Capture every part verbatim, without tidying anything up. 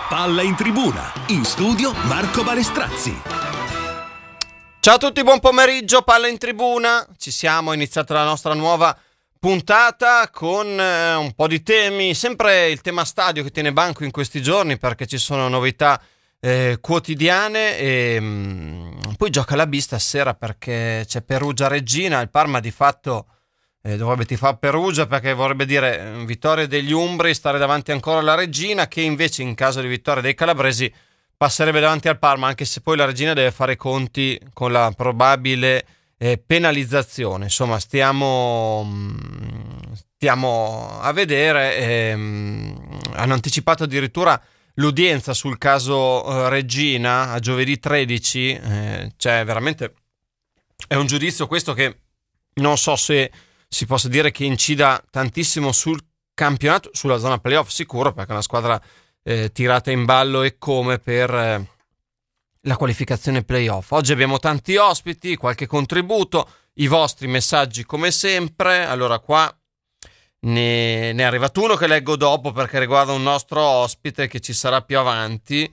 Palla in tribuna, in studio Marco Balestrazzi. Ciao a tutti, buon pomeriggio, Palla in tribuna. Ci siamo, è iniziata la nostra nuova puntata con eh, un po' di temi, sempre il tema stadio che tiene banco in questi giorni perché ci sono novità eh, quotidiane e mh, poi gioca la B stasera perché c'è Perugia-Reggina, il Parma di fatto eh, dovrebbe tifare Perugia perché vorrebbe dire eh, vittoria degli Umbri, stare davanti ancora alla Reggina, che invece in caso di vittoria dei calabresi passerebbe davanti al Parma, anche se poi la Reggina deve fare i conti con la probabile eh, penalizzazione. Insomma, stiamo, stiamo a vedere. Ehm, hanno anticipato addirittura l'udienza sul caso eh, Reggina a giovedì tredici. Eh, cioè, veramente è un giudizio questo che non so se si possa dire che incida tantissimo sul campionato, sulla zona playoff sicuro, perché è una squadra Eh, tirata in ballo e come per eh, la qualificazione playoff. Oggi abbiamo tanti ospiti, qualche contributo, i vostri messaggi come sempre. Allora qua ne, ne è arrivato uno che leggo dopo perché riguarda un nostro ospite che ci sarà più avanti.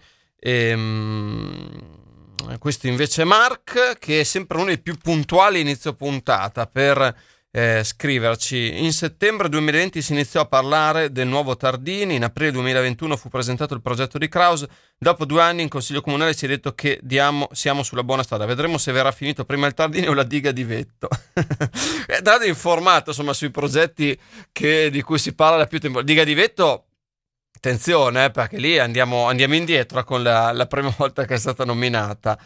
Ehm, questo invece è Mark, che è sempre uno dei più puntuali inizio puntata per Eh, scriverci. In settembre duemilaventi si iniziò a parlare del nuovo Tardini, in aprile duemilaventuno fu presentato il progetto di Kraus, dopo due anni in Consiglio Comunale si è detto che diamo, siamo sulla buona strada, vedremo se verrà finito prima il Tardini o la diga di Vetto. È dato informato insomma sui progetti che, di cui si parla da più tempo. Diga di Vetto, attenzione eh, perché lì andiamo, andiamo indietro con la, la prima volta che è stata nominata.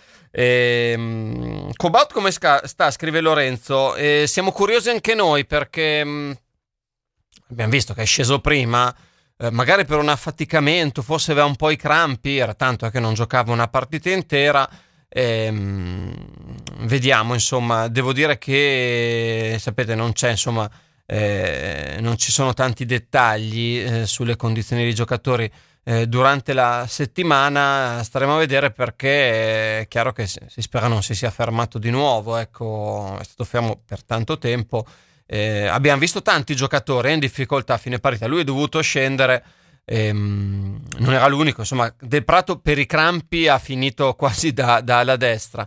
Ehm, Cobalt come sta? Scrive Lorenzo. E siamo curiosi anche noi perché mh, abbiamo visto che è sceso prima, eh, magari per un affaticamento, forse aveva un po' i crampi, era tanto che non giocava una partita intera. Ehm, vediamo, insomma, devo dire che sapete non c'è insomma eh, non ci sono tanti dettagli eh, sulle condizioni dei giocatori Eh, durante la settimana. Staremo a vedere perché è chiaro che si spera non si sia fermato di nuovo, ecco, è stato fermo per tanto tempo. Eh, abbiamo visto tanti giocatori in difficoltà a fine partita, lui è dovuto scendere, ehm, non era l'unico, insomma Del Prato per i crampi ha finito quasi da, da alla destra,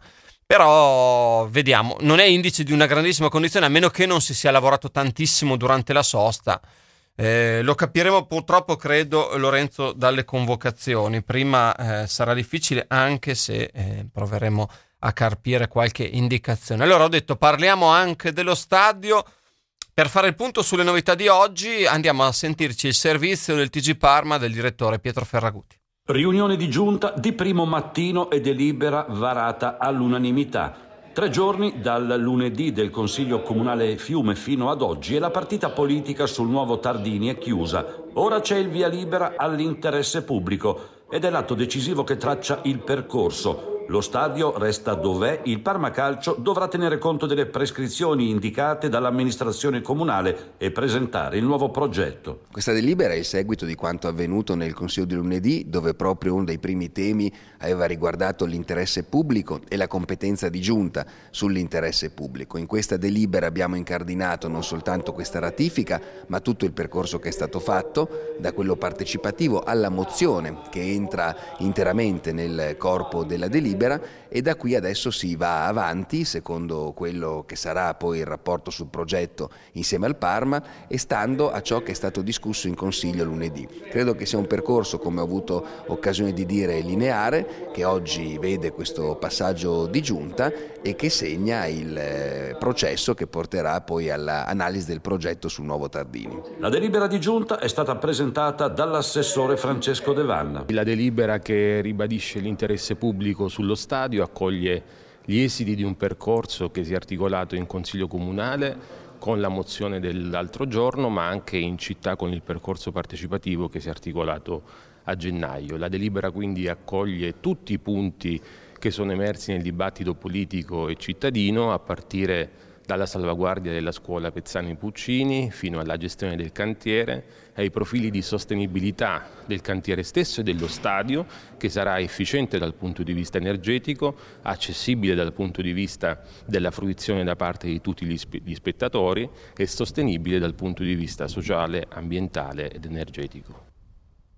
però vediamo, non è indice di una grandissima condizione a meno che non si sia lavorato tantissimo durante la sosta. Eh, lo capiremo purtroppo, credo, Lorenzo, dalle convocazioni. Prima eh, sarà difficile, anche se eh, proveremo a carpire qualche indicazione. Allora ho detto parliamo anche dello stadio. Per fare il punto sulle novità di oggi andiamo a sentirci il servizio del T G Parma del direttore Pietro Ferraguti. Riunione di giunta di primo mattino e delibera varata all'unanimità. Tre giorni dal lunedì del Consiglio Comunale Fiume fino ad oggi e la partita politica sul nuovo Tardini è chiusa. Ora c'è il via libera all'interesse pubblico ed è l'atto decisivo che traccia il percorso. Lo stadio resta dov'è, il Parma Calcio dovrà tenere conto delle prescrizioni indicate dall'amministrazione comunale e presentare il nuovo progetto. Questa delibera è il seguito di quanto avvenuto nel Consiglio di lunedì, dove proprio uno dei primi temi aveva riguardato l'interesse pubblico e la competenza di giunta sull'interesse pubblico. In questa delibera abbiamo incardinato non soltanto questa ratifica, ma tutto il percorso che è stato fatto, da quello partecipativo alla mozione che entra interamente nel corpo della delibera, e da qui adesso si va avanti secondo quello che sarà poi il rapporto sul progetto insieme al Parma e stando a ciò che è stato discusso in Consiglio lunedì. Credo che sia un percorso, come ho avuto occasione di dire, lineare, che oggi vede questo passaggio di giunta e che segna il processo che porterà poi all'analisi del progetto sul nuovo Tardini. La delibera di giunta è stata presentata dall'assessore Francesco De Vanna. La delibera che ribadisce l'interesse pubblico sullo stadio accoglie gli esiti di un percorso che si è articolato in Consiglio Comunale con la mozione dell'altro giorno, ma anche in città con il percorso partecipativo che si è articolato a gennaio. La delibera quindi accoglie tutti i punti che sono emersi nel dibattito politico e cittadino, a partire dalla salvaguardia della scuola Pezzani Puccini fino alla gestione del cantiere, ai profili di sostenibilità del cantiere stesso e dello stadio, che sarà efficiente dal punto di vista energetico, accessibile dal punto di vista della fruizione da parte di tutti gli, spe- gli spettatori e sostenibile dal punto di vista sociale, ambientale ed energetico.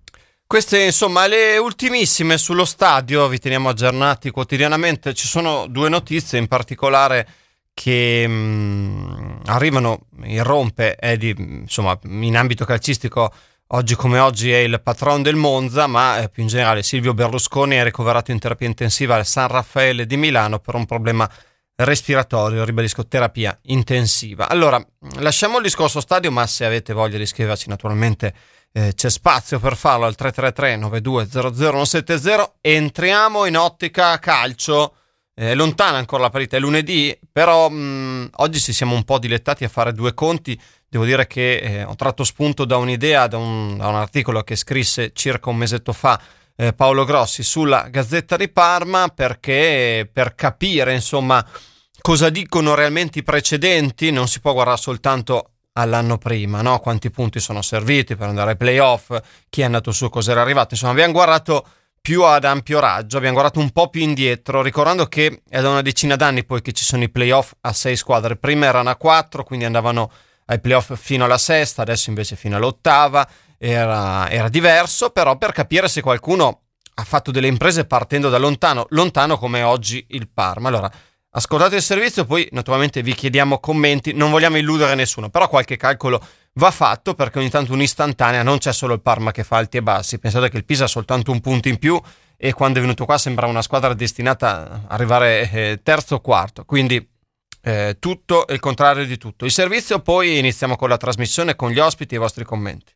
Queste insomma le ultimissime sullo stadio, vi teniamo aggiornati quotidianamente. Ci sono due notizie in particolare che mh, arrivano in rompe, è di, insomma in ambito calcistico oggi come oggi è il patron del Monza, ma eh, più in generale Silvio Berlusconi è ricoverato in terapia intensiva al San Raffaele di Milano per un problema respiratorio, ribadisco terapia intensiva. Allora, lasciamo il discorso stadio, ma se avete voglia di iscriverci naturalmente eh, c'è spazio per farlo al tre tre tre nove due zero zero uno sette zero. Entriamo in ottica calcio, è eh, lontana ancora la partita, è lunedì, però mh, oggi ci siamo un po' dilettati a fare due conti. Devo dire che eh, ho tratto spunto da un'idea, da un, da un articolo che scrisse circa un mesetto fa eh, Paolo Grossi sulla Gazzetta di Parma, perché per capire insomma cosa dicono realmente i precedenti non si può guardare soltanto all'anno prima, no? Quanti punti sono serviti per andare ai playoff, chi è andato su, cosa era arrivato, insomma abbiamo guardato più ad ampio raggio, abbiamo guardato un po' più indietro, ricordando che è da una decina d'anni poi che ci sono i playoff a sei squadre, prima erano a quattro, quindi andavano ai playoff fino alla sesta, adesso invece fino all'ottava, era, era diverso, però per capire se qualcuno ha fatto delle imprese partendo da lontano, lontano come oggi il Parma. Allora, ascoltate il servizio, poi naturalmente vi chiediamo commenti, non vogliamo illudere nessuno, però qualche calcolo va fatto, perché ogni tanto un'istantanea, non c'è solo il Parma che fa alti e bassi, pensate che il Pisa ha soltanto un punto in più e quando è venuto qua sembrava una squadra destinata a arrivare eh, terzo o quarto, quindi eh, tutto e il contrario di tutto. Il servizio, poi iniziamo con la trasmissione, con gli ospiti e i vostri commenti.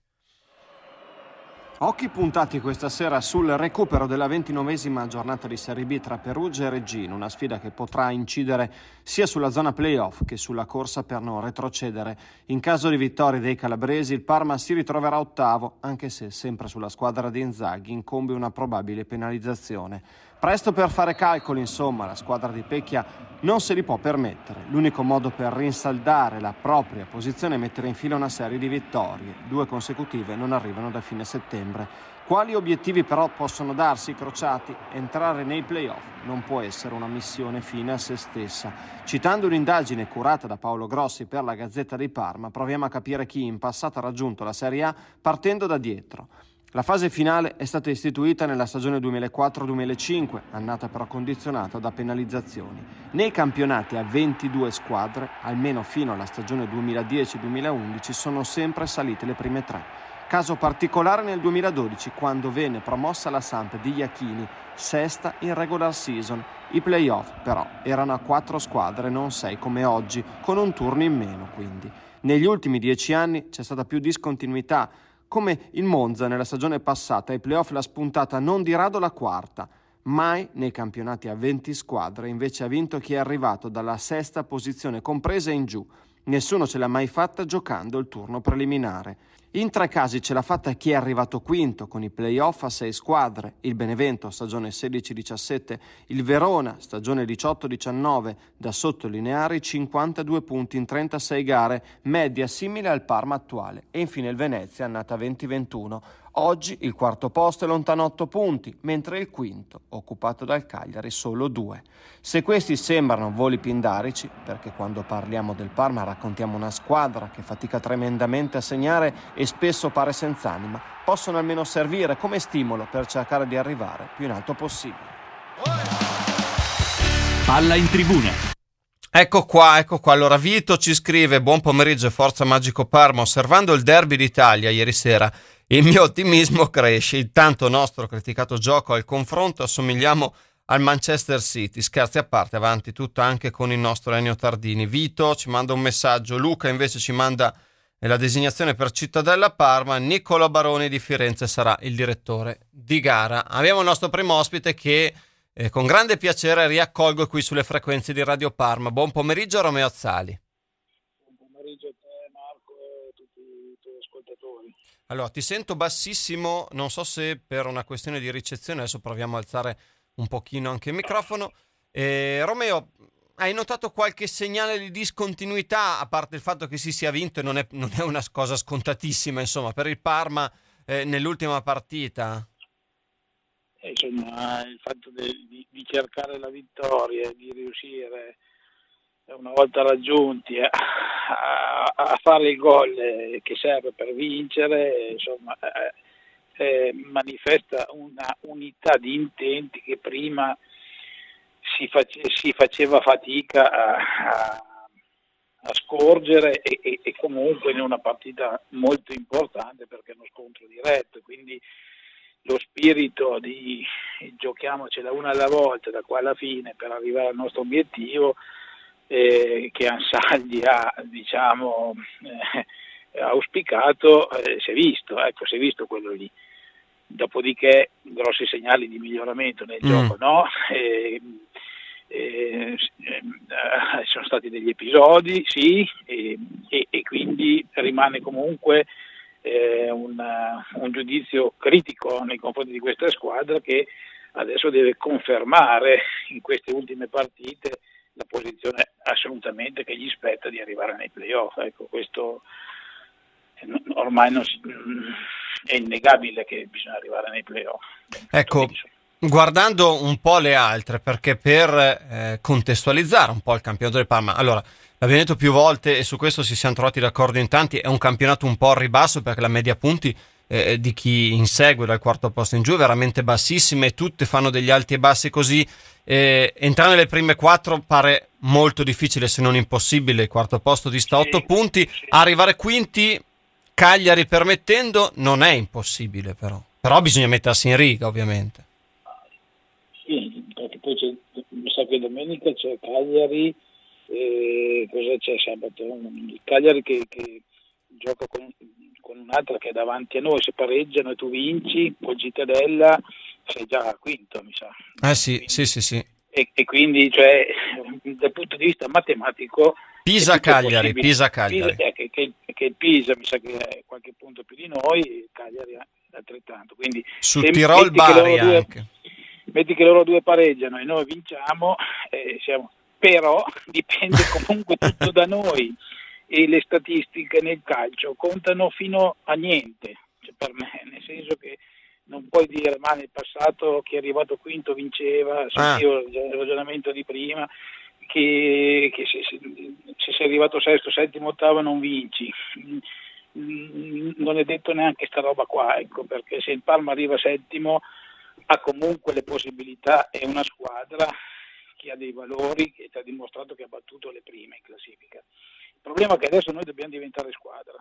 Occhi puntati questa sera sul recupero della ventinovesima giornata di Serie B tra Perugia e Reggino, una sfida che potrà incidere sia sulla zona playoff che sulla corsa per non retrocedere. In caso di vittoria dei calabresi, il Parma si ritroverà ottavo, anche se sempre sulla squadra di Inzaghi incombe una probabile penalizzazione. Presto per fare calcoli, insomma, la squadra di Pecchia non se li può permettere. L'unico modo per rinsaldare la propria posizione è mettere in fila una serie di vittorie. Due consecutive non arrivano da fine settembre. Quali obiettivi però possono darsi i crociati? Entrare nei playoff non può essere una missione fine a se stessa. Citando un'indagine curata da Paolo Grossi per la Gazzetta di Parma, proviamo a capire chi in passato ha raggiunto la Serie A partendo da dietro. La fase finale è stata istituita nella stagione duemilaquattro duemilacinque, annata però condizionata da penalizzazioni. Nei campionati a ventidue squadre, almeno fino alla stagione duemiladieci duemilaundici, sono sempre salite le prime tre. Caso particolare nel duemiladodici, quando venne promossa la Samp di Iachini, sesta in regular season. I playoff però erano a quattro squadre, non sei come oggi, con un turno in meno quindi. Negli ultimi dieci anni c'è stata più discontinuità. Come il Monza nella stagione passata, ai playoff l'ha spuntata non di rado la quarta. Mai nei campionati a venti squadre invece ha vinto chi è arrivato dalla sesta posizione compresa in giù. Nessuno ce l'ha mai fatta giocando il turno preliminare. In tre casi ce l'ha fatta chi è arrivato quinto con i playoff a sei squadre, il Benevento stagione sedici diciassette, il Verona stagione diciotto diciannove, da sottolineare i cinquantadue punti in trentasei gare, media simile al Parma attuale, e infine il Venezia annata venti ventuno. Oggi il quarto posto è lontano otto punti, mentre il quinto, occupato dal Cagliari, solo due. Se questi sembrano voli pindarici, perché quando parliamo del Parma raccontiamo una squadra che fatica tremendamente a segnare e spesso pare senz'anima, possono almeno servire come stimolo per cercare di arrivare più in alto possibile. Palla in tribuna. Ecco qua, ecco qua. Allora Vito ci scrive: buon pomeriggio e forza Magico Parma. Osservando il derby d'Italia ieri sera, il mio ottimismo cresce. Il tanto nostro criticato gioco al confronto assomigliamo al Manchester City. Scherzi a parte, avanti tutto anche con il nostro Ennio Tardini. Vito ci manda un messaggio, Luca invece ci manda la designazione per Cittadella Parma. Niccolò Baroni di Firenze sarà il direttore di gara. Abbiamo il nostro primo ospite che eh, con grande piacere riaccolgo qui sulle frequenze di Radio Parma. Buon pomeriggio Romeo Azzali. Buon pomeriggio a te Marco e a tutti i tuoi ascoltatori. Allora, ti sento bassissimo, non so se per una questione di ricezione, adesso proviamo a alzare un pochino anche il microfono. Eh, Romeo, hai notato qualche segnale di discontinuità, a parte il fatto che si sia vinto e non è, non è una cosa scontatissima, insomma, per il Parma eh, nell'ultima partita? E insomma, il fatto de, di, di cercare la vittoria, di riuscire una volta raggiunti a, a, a fare il gol che serve per vincere, insomma, eh, eh, manifesta una unità di intenti che prima si, face, si faceva fatica a, a, a scorgere e, e, e comunque in una partita molto importante perché è uno scontro diretto, quindi lo spirito di giochiamocela una alla volta da qua alla fine per arrivare al nostro obiettivo eh, che Ansaldi ha diciamo eh, auspicato eh, si è visto, ecco si è visto quello lì. Dopodiché grossi segnali di miglioramento nel mm. gioco no? E, e, e, sono stati degli episodi sì e, e, e quindi rimane comunque Eh, un, un giudizio critico nei confronti di questa squadra che adesso deve confermare in queste ultime partite la posizione assolutamente che gli spetta di arrivare nei playoff. Ecco, questo ormai non si, è innegabile che bisogna arrivare nei playoff. Ecco, guardando un po' le altre, perché per eh, contestualizzare un po' il campionato del Parma, allora l'abbiamo detto più volte e su questo ci siamo trovati d'accordo in tanti, è un campionato un po' al ribasso perché la media punti eh, di chi insegue dal quarto posto in giù è veramente bassissima e tutte fanno degli alti e bassi così, eh, entrare nelle prime quattro pare molto difficile se non impossibile, il quarto posto di sta otto sì, punti, sì. Arrivare quinti, Cagliari permettendo, non è impossibile però, però bisogna mettersi in riga ovviamente. Sì, perché poi c'è, mi sa che domenica c'è Cagliari. E cosa c'è sabato? Il Cagliari che, che gioca con, con un'altra che è davanti a noi, se pareggiano e tu vinci col Cittadella sei già quinto mi sa. Eh sì, quindi, sì, sì, sì. E, e quindi cioè, dal punto di vista matematico Pisa-Cagliari, Pisa-Cagliari. Pisa, che, che, che il Pisa mi sa che è qualche punto più di noi e il Cagliari altrettanto. Quindi, su Tirol Bari anche. Metti che loro due pareggiano e noi vinciamo, eh, siamo però dipende comunque tutto da noi e le statistiche nel calcio contano fino a niente, cioè per me, nel senso che non puoi dire ma nel passato chi è arrivato quinto vinceva, sentivo ah. il ragionamento di prima, che, che se, se, se sei arrivato sesto, settimo, ottavo non vinci, non è detto neanche sta roba qua, ecco, perché se il Parma arriva settimo ha comunque le possibilità, è una squadra che ha dei valori, che ti ha dimostrato che ha battuto le prime in classifica. Il problema è che adesso noi dobbiamo diventare squadra,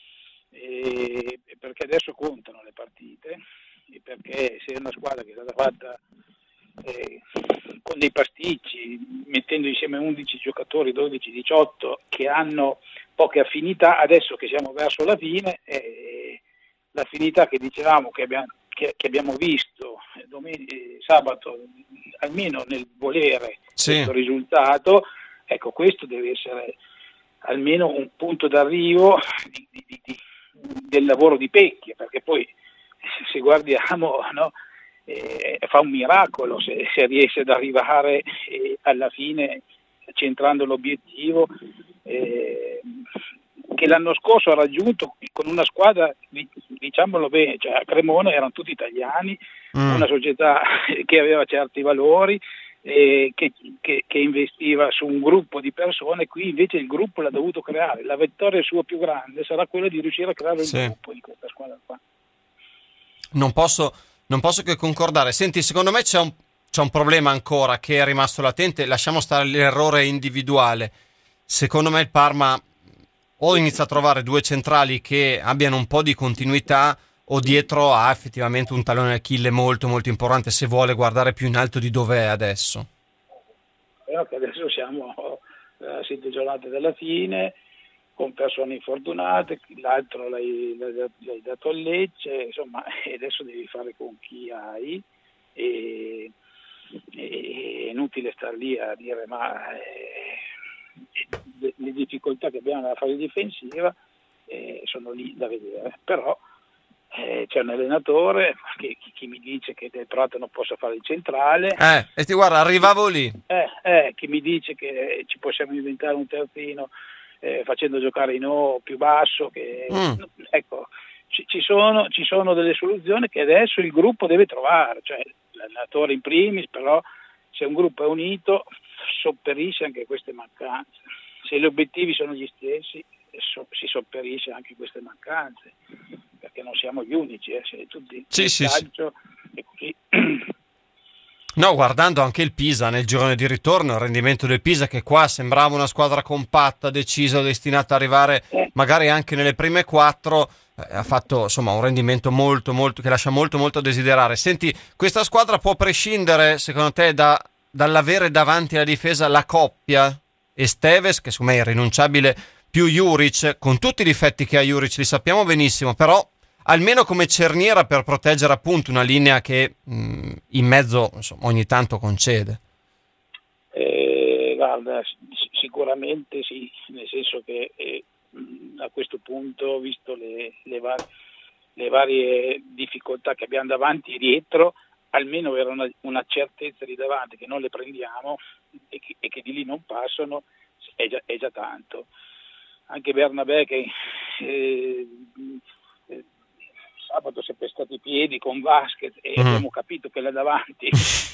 e perché adesso contano le partite, e perché se è una squadra che è stata fatta eh, con dei pasticci, mettendo insieme undici giocatori, dodici, diciotto, che hanno poche affinità, adesso che siamo verso la fine, eh, l'affinità che dicevamo che abbiamo, che, che abbiamo visto domenica, sabato, almeno nel volere sì. questo risultato, ecco, questo deve essere almeno un punto d'arrivo di, di, di, del lavoro di Pecchia, perché poi se guardiamo no, eh, fa un miracolo se, se riesce ad arrivare eh, alla fine centrando l'obiettivo eh, che l'anno scorso ha raggiunto con una squadra, diciamolo bene, cioè a Cremona erano tutti italiani, mm. una società che aveva certi valori, eh, che, che, che investiva su un gruppo di persone. Qui invece il gruppo l'ha dovuto creare, la vittoria sua più grande sarà quella di riuscire a creare sì. il gruppo di questa squadra qua. Non posso, non posso che concordare. Senti, secondo me c'è un, c'è un problema ancora che è rimasto latente, lasciamo stare l'errore individuale. Secondo me il Parma o inizia a trovare due centrali che abbiano un po' di continuità o dietro ha effettivamente un tallone d'Achille molto molto importante se vuole guardare più in alto di dove è adesso. Però che adesso siamo a sette giornate dalla fine con persone infortunate, l'altro l'hai, l'hai dato a Lecce, insomma, e adesso devi fare con chi hai e, e è inutile star lì a dire ma eh, le difficoltà che abbiamo nella fase difensiva eh, sono lì da vedere, però eh, c'è un allenatore che chi, chi mi dice che Del Prato non possa fare il centrale eh, e ti guarda, arrivavo lì eh, eh, chi mi dice che ci possiamo inventare un terzino eh, facendo giocare Inò più basso che, mm. ecco ci, ci, sono, ci sono delle soluzioni che adesso il gruppo deve trovare, cioè l'allenatore in primis, però se un gruppo è unito sopperisce anche queste mancanze, se gli obiettivi sono gli stessi so, si sopperisce anche queste mancanze, perché non siamo gli unici, eh, siete tutti sì, nel sì, calcio sì. E così. No, guardando anche il Pisa nel girone di ritorno, il rendimento del Pisa che qua sembrava una squadra compatta, decisa, destinata ad arrivare eh. magari anche nelle prime quattro, eh, ha fatto insomma un rendimento molto molto che lascia molto molto a desiderare. Senti, questa squadra può prescindere secondo te da, dall'avere davanti alla difesa la coppia Esteves, che secondo me è irrinunciabile, più Juric, con tutti i difetti che ha Juric, li sappiamo benissimo, però almeno come cerniera per proteggere appunto una linea che mh, in mezzo insomma, ogni tanto concede. Eh, guarda, sicuramente sì, nel senso che eh, a questo punto, visto le, le, var- le varie difficoltà che abbiamo davanti e dietro, almeno avere una, una certezza di davanti che non le prendiamo e che, e che di lì non passano è già, è già tanto. Anche Bernabé che eh, eh, sabato si è pestato i piedi con Vasquez e mm. abbiamo capito che là davanti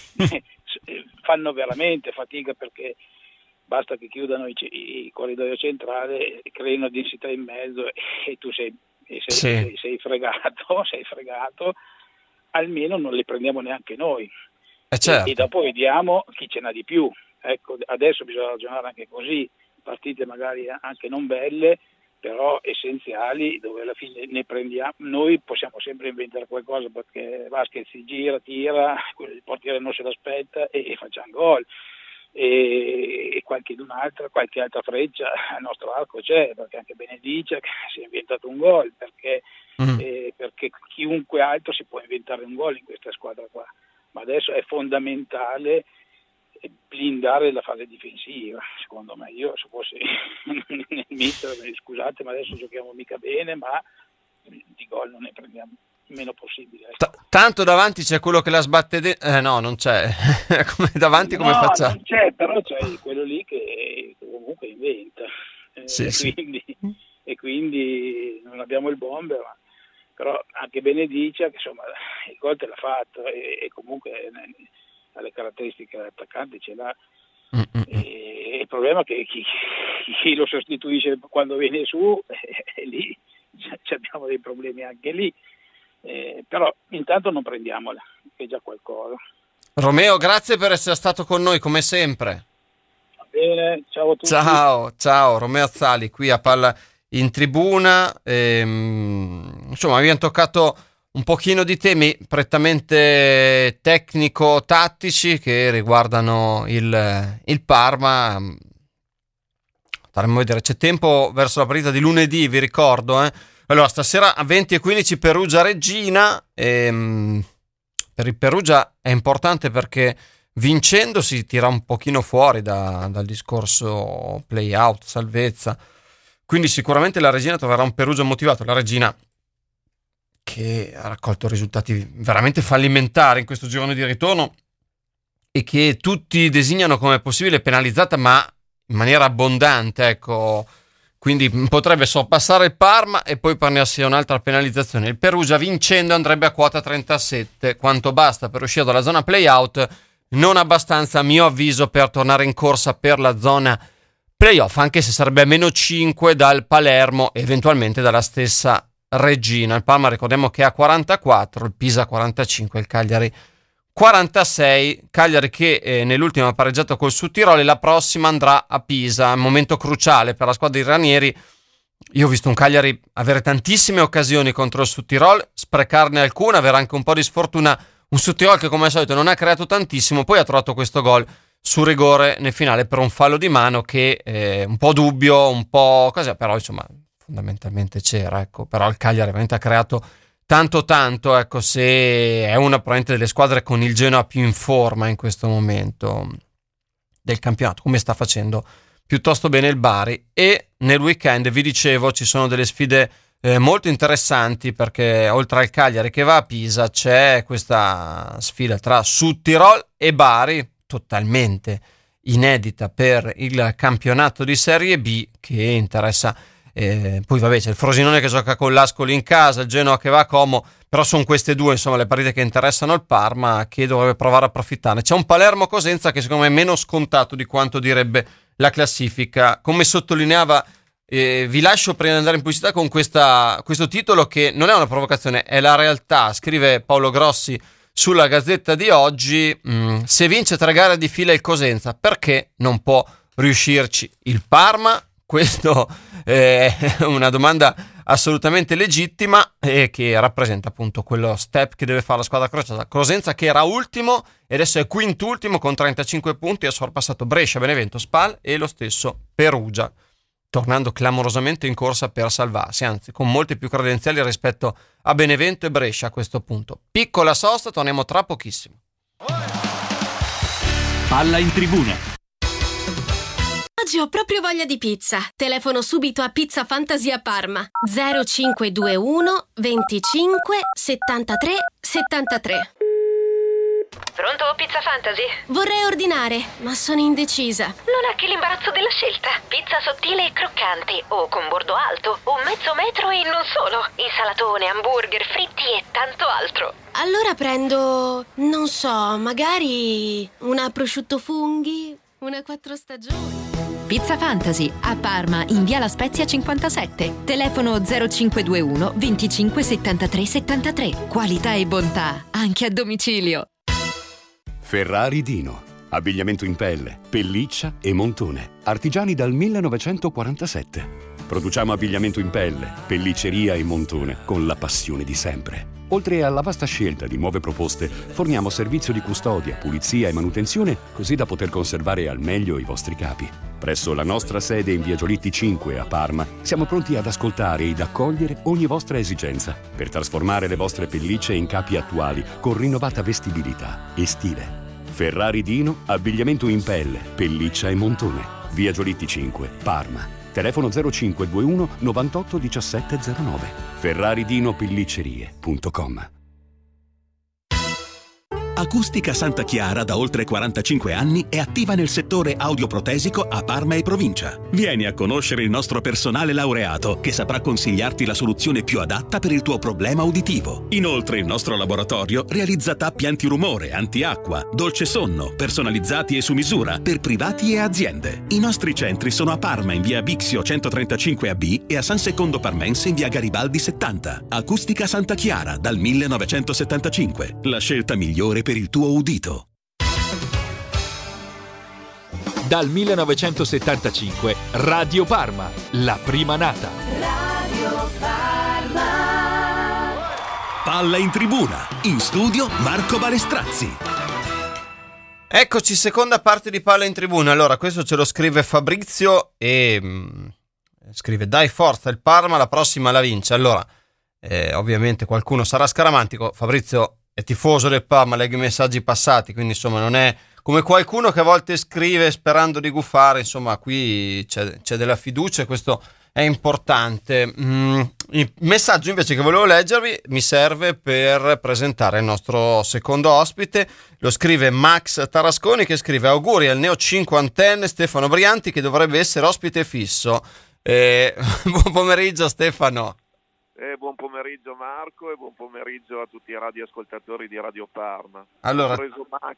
fanno veramente fatica, perché basta che chiudano i, i corridoi centrali, creino densità in mezzo e tu sei, sei, sì. sei, sei fregato, sei fregato, almeno non le prendiamo neanche noi. Eh certo. e, e dopo vediamo chi ce n'ha di più. Ecco, adesso bisogna ragionare anche così, partite magari anche non belle, però essenziali, dove alla fine ne prendiamo. Noi possiamo sempre inventare qualcosa, perché Vasquez si gira, tira, il portiere non se l'aspetta e, e facciamo gol. E, e qualche un'altra, qualche altra freccia al nostro arco c'è, perché anche Benedice si è inventato un gol, perché, mm. eh, perché chiunque altro si può inventare un gol in questa squadra qua, ma adesso è fondamentale blindare la fase difensiva, secondo me. Io se fossi nel mister, scusate, ma adesso giochiamo mica bene, ma di gol non ne prendiamo il meno possibile. T- tanto davanti c'è quello che la sbatte de- eh no, non c'è. Come davanti come no, facciamo? Non c'è, però c'è quello lì che comunque inventa. Eh, sì, e, sì. Quindi, e quindi non abbiamo il bomber, ma però anche Benedice che insomma il gol te l'ha fatto e, e comunque alle caratteristiche dell'attaccante ce l'ha. E il problema è che chi, chi lo sostituisce quando viene su e, e lì abbiamo dei problemi anche lì, eh, però intanto non prendiamola, che è già qualcosa. Romeo, grazie per essere stato con noi come sempre. Va bene, ciao a tutti. Ciao, ciao, Romeo Azzali qui a Palla in Tribuna. Ehm, insomma abbiamo toccato un pochino di temi prettamente tecnico-tattici che riguardano il, il Parma. Staremo a vedere, c'è tempo verso la partita di lunedì, vi ricordo. Eh? Allora, stasera a venti e quindici Perugia-Reggina. Ehm, per il Perugia è importante perché vincendo si tira un pochino fuori da, dal discorso play-out, salvezza. Quindi sicuramente la Reggina troverà un Perugia motivato. La Reggina che ha raccolto risultati veramente fallimentari in questo girone di ritorno e che tutti designano come possibile penalizzata, ma in maniera abbondante, ecco, quindi potrebbe sorpassare il Parma e poi prendersi un'altra penalizzazione. Il Perugia vincendo andrebbe a quota trentasette, quanto basta per uscire dalla zona play-out, non abbastanza a mio avviso per tornare in corsa per la zona play-off, anche se sarebbe a meno cinque dal Palermo e eventualmente dalla stessa Reggina. Il Parma ricordiamo che ha quarantaquattro, il Pisa quarantacinque, il Cagliari quarantasei. Cagliari che eh, nell'ultima ha pareggiato col Sudtirolo e la prossima andrà a Pisa, un momento cruciale per la squadra di Ranieri. Io ho visto un Cagliari avere tantissime occasioni contro il Sudtirolo, sprecarne alcuna, avere anche un po' di sfortuna, un Sudtirolo che come al solito non ha creato tantissimo, poi ha trovato questo gol su rigore nel finale per un fallo di mano che è un po' dubbio, un po' così, però insomma fondamentalmente c'era, ecco. Però il Cagliari veramente ha creato tanto tanto, ecco, se è una probabilmente delle squadre con il Genoa più in forma in questo momento del campionato, come sta facendo piuttosto bene il Bari. E nel weekend, vi dicevo, ci sono delle sfide eh, molto interessanti, perché oltre al Cagliari che va a Pisa c'è questa sfida tra Sudtirolo e Bari, totalmente inedita per il campionato di Serie B, che interessa. Eh, poi vabbè c'è il Frosinone che gioca con l'Ascoli in casa, il Genoa che va a Como, però sono queste due insomma le partite che interessano il Parma, che dovrebbe provare a approfittarne. C'è un Palermo-Cosenza che secondo me è meno scontato di quanto direbbe la classifica. Come sottolineava Eh, vi lascio prima di andare in pubblicità con questa, questo titolo che non è una provocazione, è la realtà. Scrive Paolo Grossi sulla Gazzetta di oggi: mh, se vince tre gare di fila il Cosenza, perché non può riuscirci il Parma? Questo è una domanda assolutamente legittima e che rappresenta appunto quello step che deve fare la squadra crociata. Cosenza che era ultimo e adesso è quintultimo con trentacinque punti, ha sorpassato Brescia, Benevento, Spal e lo stesso Perugia, tornando clamorosamente in corsa per salvarsi, anzi con molte più credenziali rispetto a Benevento e Brescia a questo punto. Piccola sosta, torniamo tra pochissimo. Palla in tribuna. Oggi ho proprio voglia di pizza. Telefono subito a Pizza Fantasia Parma. zero cinque due uno venticinque settantatré settantatré. Pronto, Pizza Fantasy? Vorrei ordinare, ma sono indecisa. Non ha che l'imbarazzo della scelta. Pizza sottile e croccante, o con bordo alto, o mezzo metro e non solo. Insalatone, hamburger, fritti e tanto altro. Allora prendo, non so, magari una prosciutto funghi, una quattro stagioni. Pizza Fantasy a Parma in via La Spezia cinquantasette. Telefono zero cinque due uno venticinque settantatré settantatré. Qualità e bontà anche a domicilio. Ferrari Dino. Abbigliamento in pelle, pelliccia e montone. Artigiani dal millenovecentoquarantasette. Produciamo abbigliamento in pelle, pellicceria e montone con la passione di sempre. Oltre alla vasta scelta di nuove proposte, forniamo servizio di custodia, pulizia e manutenzione, così da poter conservare al meglio i vostri capi. Presso la nostra sede in via Giolitti cinque a Parma, siamo pronti ad ascoltare ed accogliere ogni vostra esigenza per trasformare le vostre pellicce in capi attuali con rinnovata vestibilità e stile. Ferrari Dino, abbigliamento in pelle, pelliccia e montone. Via Giolitti cinque, Parma. Telefono zero cinque due uno novantotto diciassette zero nove. ferraridino pelliccerie punto com. Acustica Santa Chiara da oltre quarantacinque anni è attiva nel settore audioprotesico a Parma e provincia. Vieni a conoscere il nostro personale laureato che saprà consigliarti la soluzione più adatta per il tuo problema uditivo. Inoltre il nostro laboratorio realizza tappi antirumore, antiacqua, dolce sonno, personalizzati e su misura per privati e aziende. I nostri centri sono a Parma in via Bixio centotrentacinque A B e a San Secondo Parmense in via Garibaldi settanta. Acustica Santa Chiara dal millenovecentosettantacinque. La scelta migliore per il tuo udito. Dal millenovecentosettantacinque Radio Parma, la prima nata. Radio Parma. Palla in tribuna, in studio Marco Balestrazzi. Eccoci, seconda parte di Palla in tribuna. Allora, questo ce lo scrive Fabrizio e mh, scrive: dai forza, il Parma la prossima la vince. Allora, eh, ovviamente qualcuno sarà scaramantico. Fabrizio è tifoso del Parma, leggo i messaggi passati, quindi insomma non è come qualcuno che a volte scrive sperando di gufare. Insomma, qui c'è, c'è della fiducia e questo è importante. Mm, il messaggio invece che volevo leggervi mi serve per presentare il nostro secondo ospite. Lo scrive Max Tarasconi, che scrive: auguri al neo cinquantenne Stefano Brianti, che dovrebbe essere ospite fisso. Eh, buon pomeriggio Stefano. Eh, buon pomeriggio Marco e buon pomeriggio a tutti i radioascoltatori di Radio Parma. Allora, ho preso Max.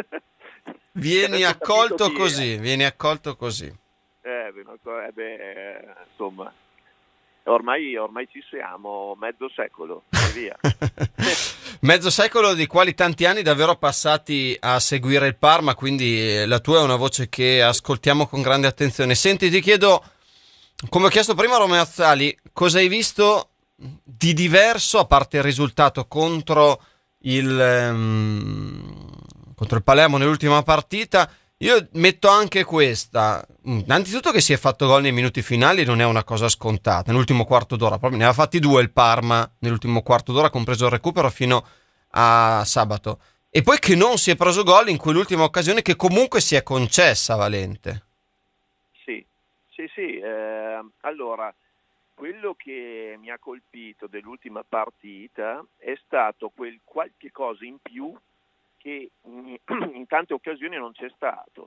Vieni accolto così, vieni accolto così. Eh, beh, eh, beh, eh, insomma, ormai, ormai ci siamo, mezzo secolo, e via. Mezzo secolo di quali tanti anni davvero passati a seguire il Parma, quindi la tua è una voce che ascoltiamo con grande attenzione. Senti, ti chiedo, come ho chiesto prima a Romeo Azzali, cosa hai visto di diverso, a parte il risultato contro il um, contro il Palermo nell'ultima partita? Io metto anche questa. Innanzitutto che si è fatto gol nei minuti finali non è una cosa scontata. Nell'ultimo quarto d'ora, proprio ne aveva fatti due il Parma nell'ultimo quarto d'ora, compreso il recupero fino a sabato. E poi che non si è preso gol in quell'ultima occasione che comunque si è concessa, Valente. Sì, sì, sì. Eh, allora, quello che mi ha colpito dell'ultima partita è stato quel qualche cosa in più che in tante occasioni non c'è stato,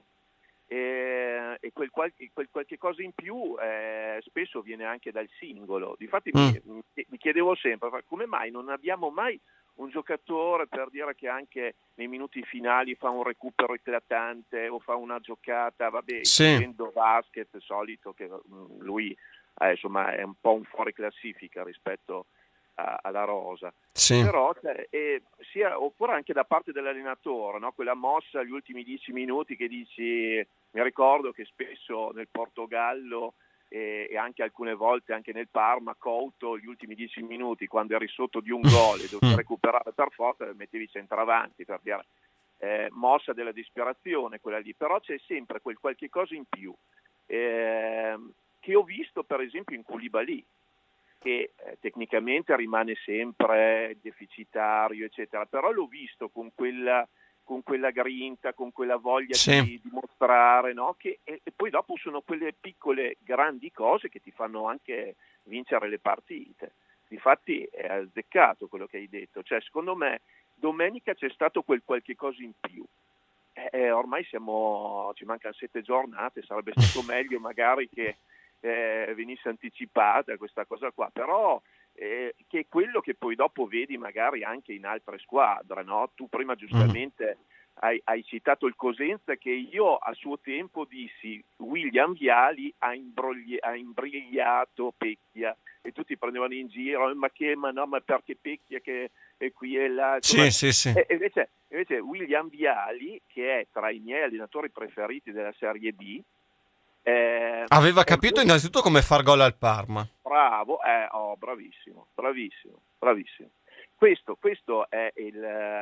e, e quel, qualche, quel qualche cosa in più eh, spesso viene anche dal singolo. Difatti mm. mi, mi chiedevo sempre come mai non abbiamo mai un giocatore, per dire, che anche nei minuti finali fa un recupero eclatante o fa una giocata, vabbè, sì. Vendo Vasquez, solito che lui eh, insomma è un po' un fuori classifica rispetto a, alla rosa. Sì. Però cioè, eh, sia, oppure anche da parte dell'allenatore, no? Quella mossa agli ultimi dieci minuti che dici, mi ricordo che spesso nel Portogallo e, e anche alcune volte anche nel Parma, Couto gli ultimi dieci minuti quando eri sotto di un gol e dovevi recuperare per forza, mettevi centravanti per dire eh, mossa della disperazione quella lì, però c'è sempre quel qualche cosa in più eh, che ho visto per esempio in Koulibaly, che eh, tecnicamente rimane sempre deficitario eccetera, però l'ho visto con quella con quella grinta, con quella voglia sì. di dimostrare, no? Che, e, e poi dopo sono quelle piccole grandi cose che ti fanno anche vincere le partite. Difatti è azzeccato quello che hai detto, cioè secondo me domenica c'è stato quel qualche cosa in più. Eh, ormai siamo, ci mancano sette giornate, sarebbe stato meglio magari che eh, venisse anticipata questa cosa qua, però eh, che è quello che poi dopo vedi magari anche in altre squadre, no? Tu prima giustamente mm. hai, hai citato il Cosenza, che io a suo tempo dissi William Viali ha, imbrogli- ha imbrigliato Pecchia e tutti prendevano in giro, ma che, ma no, ma perché Pecchia che è qui e là, sì, sì, sì. E invece, invece William Viali, che è tra i miei allenatori preferiti della Serie B, Eh, aveva capito un... innanzitutto come far gol al Parma. Bravo, eh, oh, bravissimo, bravissimo, bravissimo. Questo, questo è il,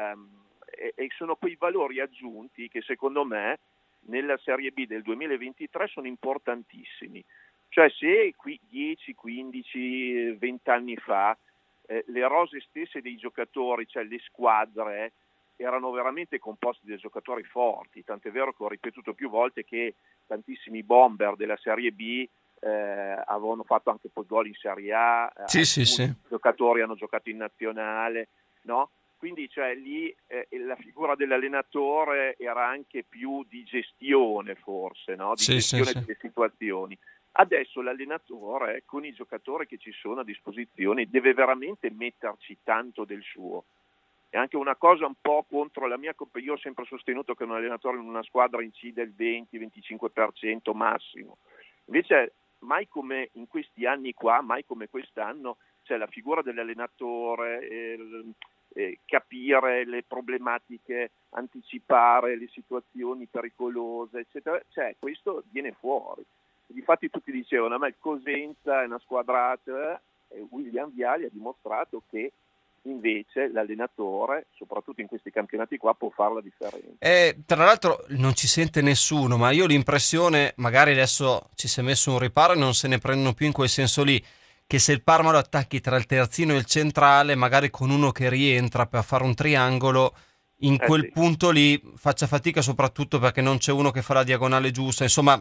eh, e sono quei valori aggiunti che secondo me nella Serie B del duemilaventitré sono importantissimi. Cioè se qui dieci, quindici, venti anni fa eh, le rose stesse dei giocatori, cioè le squadre, erano veramente composti da giocatori forti, tant'è vero che ho ripetuto più volte che tantissimi bomber della Serie B eh, avevano fatto anche poi gol in Serie A, sì, sì, sì. giocatori hanno giocato in nazionale, no? Quindi cioè, lì eh, la figura dell'allenatore era anche più di gestione forse, no? Di sì, gestione sì, delle sì. situazioni. Adesso l'allenatore con i giocatori che ci sono a disposizione deve veramente metterci tanto del suo. È anche una cosa un po' contro la mia, io ho sempre sostenuto che un allenatore in una squadra incide il venti venticinque per cento massimo. Invece mai come in questi anni qua, mai come quest'anno, c'è la figura dell'allenatore, eh, eh, capire le problematiche, anticipare le situazioni pericolose, eccetera. Cioè questo viene fuori. Difatti tutti dicevano, ma il Cosenza è una squadrata, e William Viali ha dimostrato che invece l'allenatore, soprattutto in questi campionati qua, può fare la differenza. E tra l'altro non ci sente nessuno, ma io ho l'impressione, magari adesso ci si è messo un riparo e non se ne prendono più in quel senso lì, che se il Parma lo attacchi tra il terzino e il centrale, magari con uno che rientra per fare un triangolo, in eh quel sì. punto lì faccia fatica, soprattutto perché non c'è uno che fa la diagonale giusta, insomma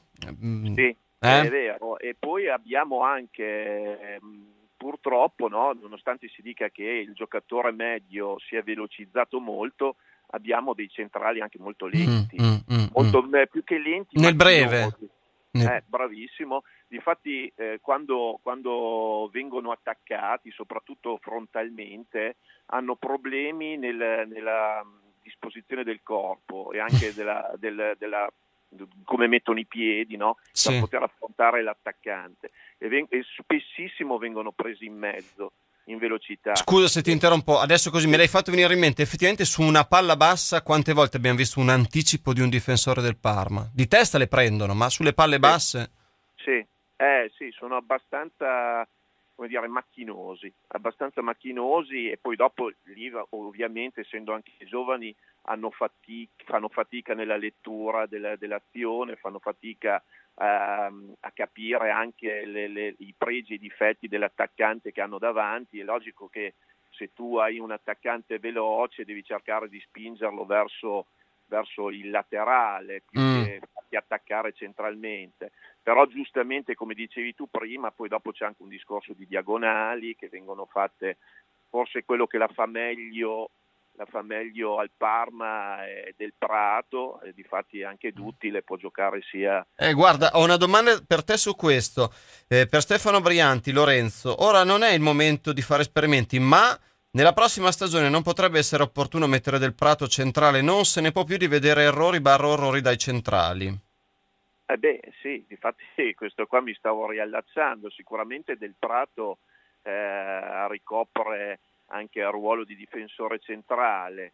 mm? sì, eh? è vero. E poi abbiamo anche ehm, purtroppo, no, nonostante si dica che il giocatore medio si è velocizzato molto, abbiamo dei centrali anche molto lenti, mm, mm, mm, molto mm. eh, più che lenti, nel breve. macchinosi. Eh, bravissimo. Difatti eh, quando, quando vengono attaccati, soprattutto frontalmente, hanno problemi nel, nella disposizione del corpo e anche della, del, della come mettono i piedi, no? Sì. Per poter affrontare l'attaccante e, ven- e spessissimo vengono presi in mezzo in velocità. Scusa se ti interrompo, adesso così me l'hai fatto venire in mente, effettivamente su una palla bassa quante volte abbiamo visto un anticipo di un difensore del Parma? Di testa le prendono, ma sulle palle basse? Sì, eh, sì, sono abbastanza, come dire, macchinosi, abbastanza macchinosi e poi dopo lì ovviamente essendo anche giovani hanno fatica, fanno fatica nella lettura della, dell'azione, fanno fatica a, a capire anche le, le, i pregi e i difetti dell'attaccante che hanno davanti. È logico che se tu hai un attaccante veloce devi cercare di spingerlo verso, verso il laterale più mm. che farti attaccare centralmente, però giustamente come dicevi tu prima poi dopo c'è anche un discorso di diagonali che vengono fatte, forse quello che la fa meglio la fa meglio al Parma è Del Prato, e difatti anche Duttile può giocare sia... Eh, guarda, ho una domanda per te su questo, eh, per Stefano Brianti, Lorenzo, ora non è il momento di fare esperimenti, ma nella prossima stagione non potrebbe essere opportuno mettere Del Prato centrale, non se ne può più di vedere errori barra orrori dai centrali? Eh beh, sì, infatti questo qua mi stavo riallacciando. Sicuramente Del Prato eh, ricopre anche il ruolo di difensore centrale.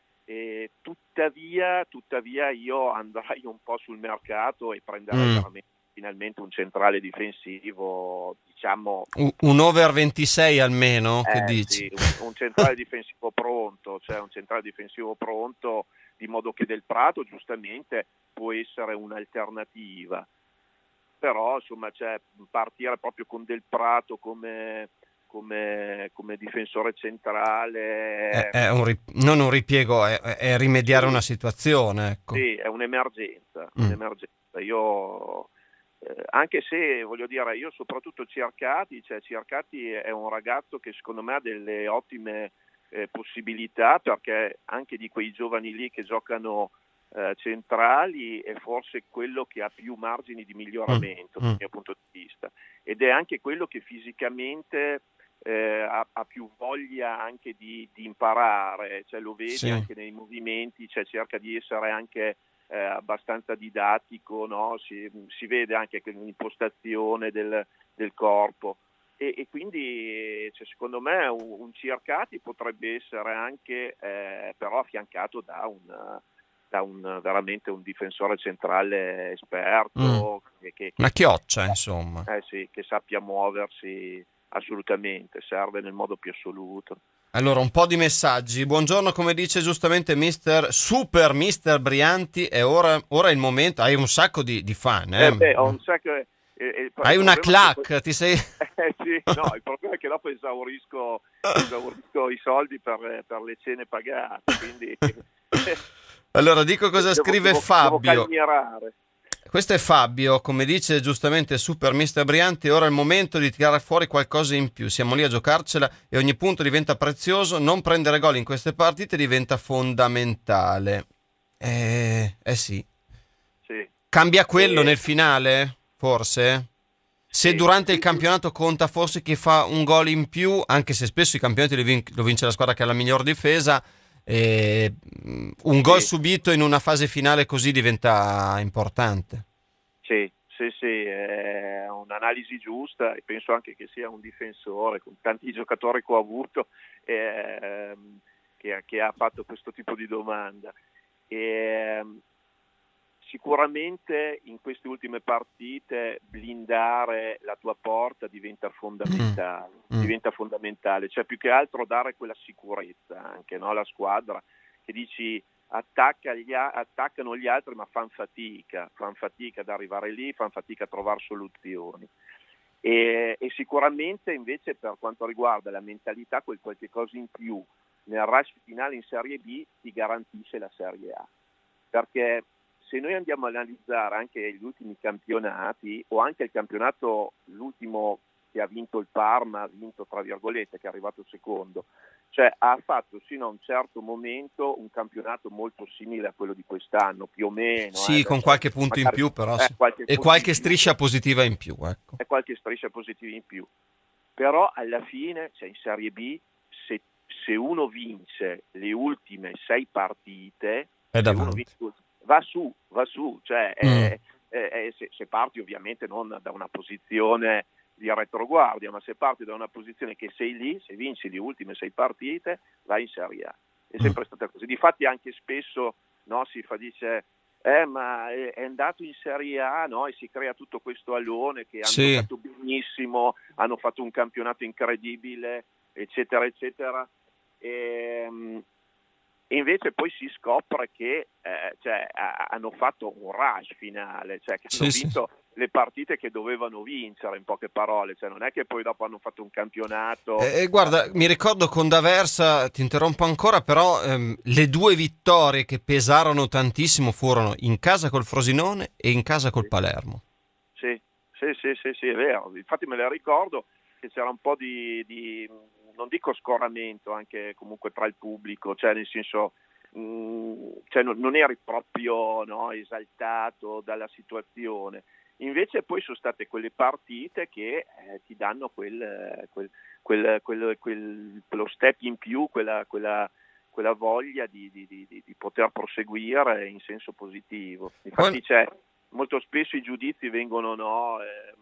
E tuttavia, tuttavia io andrei un po' sul mercato e prenderei Mm. veramente finalmente un centrale difensivo, diciamo Un, un over ventisei almeno, che eh, dici? sì, un, un centrale difensivo pronto, cioè un centrale difensivo pronto, di modo che Del Prato giustamente può essere un'alternativa. Però insomma, cioè, partire proprio con Del Prato come Come, come difensore centrale È, è un rip- non un ripiego, è, è rimediare una situazione, ecco. sì, è un'emergenza, Mm. un'emergenza. Io eh, anche se voglio dire, io soprattutto Ciarcati, cioè Ciarcati è un ragazzo che secondo me ha delle ottime eh, possibilità, perché anche di quei giovani lì che giocano eh, centrali è forse quello che ha più margini di miglioramento Mm. dal Mm. mio punto di vista, ed è anche quello che fisicamente eh, ha, ha più voglia anche di, di imparare, cioè lo vedi Sì. anche nei movimenti, cioè cerca di essere anche eh, abbastanza didattico, no? si, si vede anche che l'impostazione del, del corpo. E, e quindi cioè, secondo me un, un Ciarcati potrebbe essere anche eh, però affiancato da un, da un veramente un difensore centrale esperto, Mm. che, che, Una chioccia, insomma. eh sì, che sappia muoversi assolutamente, serve nel modo più assoluto. Allora, un po' di messaggi. Buongiorno, come dice giustamente mister Super Mister Brianti, è ora, ora è il momento. Hai un sacco di, di fan, eh? Eh beh, ho un sacco, eh, eh, il Hai problema una è che clac, poi- ti sei... Eh sì, no, il problema è che dopo esaurisco, esaurisco i soldi per, per le cene pagate, quindi Allora, dico cosa devo- scrive devo- Fabio. Devo calmierare. Questo è Fabio, come dice giustamente Super Mister Brianti, ora è il momento di tirare fuori qualcosa in più. Siamo lì a giocarcela e ogni punto diventa prezioso. Non prendere gol in queste partite diventa fondamentale. Eh, eh sì. Sì. Cambia quello Eh, nel finale, forse? Se durante il campionato conta forse chi fa un gol in più, anche se spesso i campionati li vin- lo vince la squadra che ha la miglior difesa, eh, un gol Sì. subito in una fase finale così diventa importante. Sì, sì, sì, è un'analisi giusta e penso anche che sia un difensore con tanti giocatori che ho avuto ehm, che, che ha fatto questo tipo di domanda. E, sicuramente in queste ultime partite blindare la tua porta diventa fondamentale, Mm. diventa fondamentale, cioè più che altro dare quella sicurezza anche, no, alla squadra, che dici attacca gli a- attaccano gli altri ma fan fatica, fan fatica ad arrivare lì, fan fatica a trovare soluzioni. E, e sicuramente invece per quanto riguarda la mentalità, quel qualche cosa in più nel rush finale in Serie B ti garantisce la Serie A, perché se noi andiamo a analizzare anche gli ultimi campionati o anche il campionato, l'ultimo che ha vinto il Parma, ha vinto tra virgolette, che è arrivato secondo, cioè ha fatto sino a un certo momento un campionato molto simile a quello di quest'anno, più o meno. Sì, eh, con adesso qualche punto in magari- più, però eh, sì. qualche E punto qualche in più. striscia positiva in più, ecco. E qualche striscia positiva in più. Però alla fine, cioè in Serie B, se, se uno vince le ultime sei partite, È se uno davanti. vince, va su, va su, cioè Mm. è- è- è- se, se parti ovviamente non da una posizione di retroguardia, ma se parti da una posizione che sei lì, se vinci le ultime sei partite, vai in Serie A. È sempre stata così. Difatti anche spesso no, si fa, dice eh, ma è, è andato in Serie A, no? E si crea tutto questo alone che hanno Sì. giocato benissimo, hanno fatto un campionato incredibile, eccetera, eccetera. E, e invece poi si scopre che eh, cioè, ha- hanno fatto un rush finale, cioè che hanno Sì, sì, vinto le partite che dovevano vincere, in poche parole, cioè non è che poi dopo hanno fatto un campionato. Eh, guarda, mi ricordo con D'Aversa, ti interrompo ancora, però ehm, le due vittorie che pesarono tantissimo furono in casa col Frosinone e in casa col Palermo. Sì, sì, sì, sì, sì, è vero. Infatti me la ricordo che c'era un po' di, di non dico scoramento, anche comunque tra il pubblico, cioè nel senso, mh, cioè non, non eri proprio no, esaltato dalla situazione. Invece poi sono state quelle partite che eh, ti danno quel, quel, quel, quel, quel, quello step in più, quella, quella, quella voglia di, di, di, di poter proseguire in senso positivo. Infatti Poi- c'è molto spesso i giudizi vengono no, eh,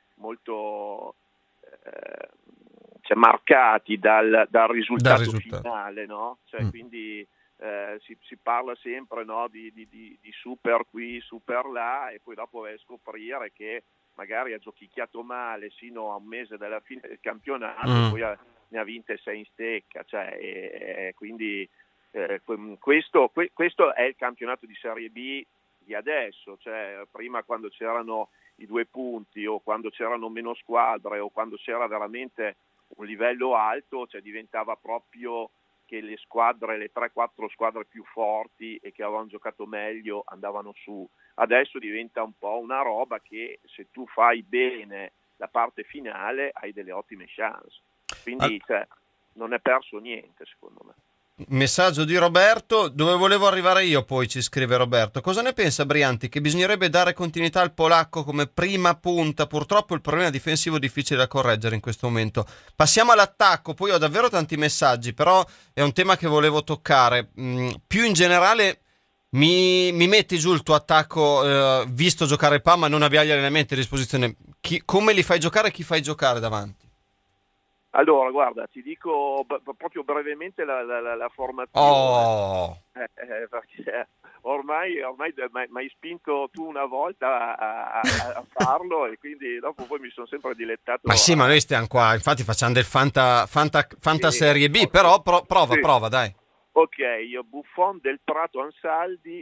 molto eh, cioè, marcati dal, dal, risultato dal risultato finale, no? Cioè, mm. quindi eh, si, si parla sempre no, di, di, di, di super qui, super là, e poi dopo vai a scoprire che magari ha giochicchiato male sino a un mese dalla fine del campionato, mm. e poi ha, ne ha vinte sei in stecca, cioè, e, e quindi eh, questo, questo è il campionato di Serie B di adesso, cioè prima quando c'erano i due punti o quando c'erano meno squadre o quando c'era veramente un livello alto, cioè diventava proprio che le squadre, le tre quattro squadre più forti e che avevano giocato meglio andavano su. Adesso diventa un po' una roba che se tu fai bene la parte finale hai delle ottime chance, quindi cioè, non è perso niente secondo me. Messaggio di Roberto: dove volevo arrivare io, poi ci scrive Roberto. Cosa ne pensa Brianti? Che bisognerebbe dare continuità al polacco come prima punta? Purtroppo il problema difensivo è difficile da correggere in questo momento. Passiamo all'attacco, poi ho davvero tanti messaggi, però è un tema che volevo toccare. Mm, più in generale mi, mi metti giù il tuo attacco, eh, visto giocare il Parma, non abbiamo gli allenamenti a disposizione. Chi, come li fai giocare e chi fai giocare davanti? Allora, guarda, ti dico b- proprio brevemente la, la, la, la formazione. Oh. Eh, eh, perché ormai, ormai mi hai spinto tu una volta a, a, a farlo e quindi dopo poi mi sono sempre dilettato. Ma sì, a... ma noi stiamo qua, infatti facciamo del Fanta, Fanta, Fanta sì, Serie B, okay. però pro, prova, sì. prova, dai. Ok, io Buffon, Del Prato, Ansaldi,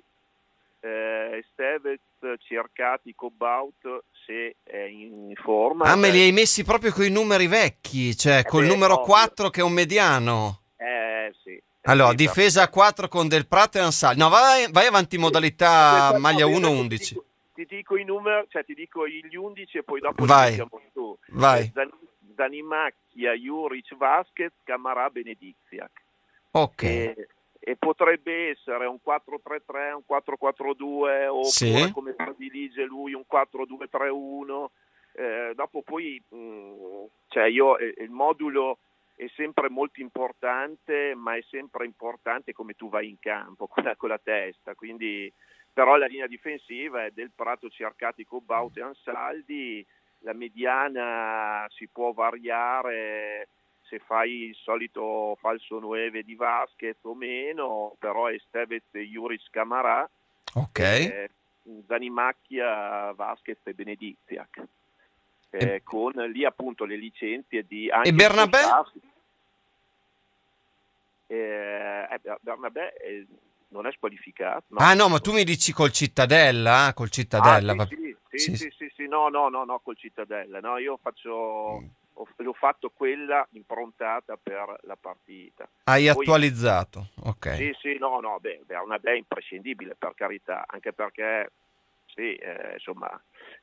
eh, Estevez, Cercati, Cobaut, se è in forma. Ah, me eh. li hai messi proprio con i numeri vecchi, cioè eh col beh, numero ovvio. quattro che è un mediano. Eh sì. Allora, sì, difesa a quattro con Del Prato e Ansaldi. No, vai, vai avanti modalità sì. maglia No, uno ti undici. dico, ti dico i numeri, cioè ti dico gli undici e poi dopo vai. li mettiamo tu. Vai. Dan- Danimacchia, Juric, Vasquez, Camarà, Benediziak. Ok. E, e potrebbe essere un quattro tre tre, un quattro quattro due oppure sì. come predilige lui un quattro due tre uno. Eh, dopo poi mh, cioè io eh, il modulo è sempre molto importante, ma è sempre importante come tu vai in campo con la, con la testa, quindi però la linea difensiva è Del Prato, Cercati, Cobaut e Ansaldi. La mediana si può variare se fai il solito falso nove di Vasquez o meno, però è Estevez, Juric, Camarà, ok, eh, Zanimacchia, Vasquez e Benediziak. Eh, e... con lì appunto le licenze di anche e Bernabé? Eh, eh, Bernabé eh, non è squalificato. No. Ah no, ma tu mi dici col Cittadella? Col Cittadella. Ah, sì, sì, sì, sì, sì, sì, no, no, no, no, col Cittadella. No, io faccio, mm. ho, l'ho fatto quella improntata per la partita. Hai Poi, attualizzato, ok. Sì, sì, no, no, beh, Bernabé è imprescindibile per carità, anche perché, sì, eh, insomma,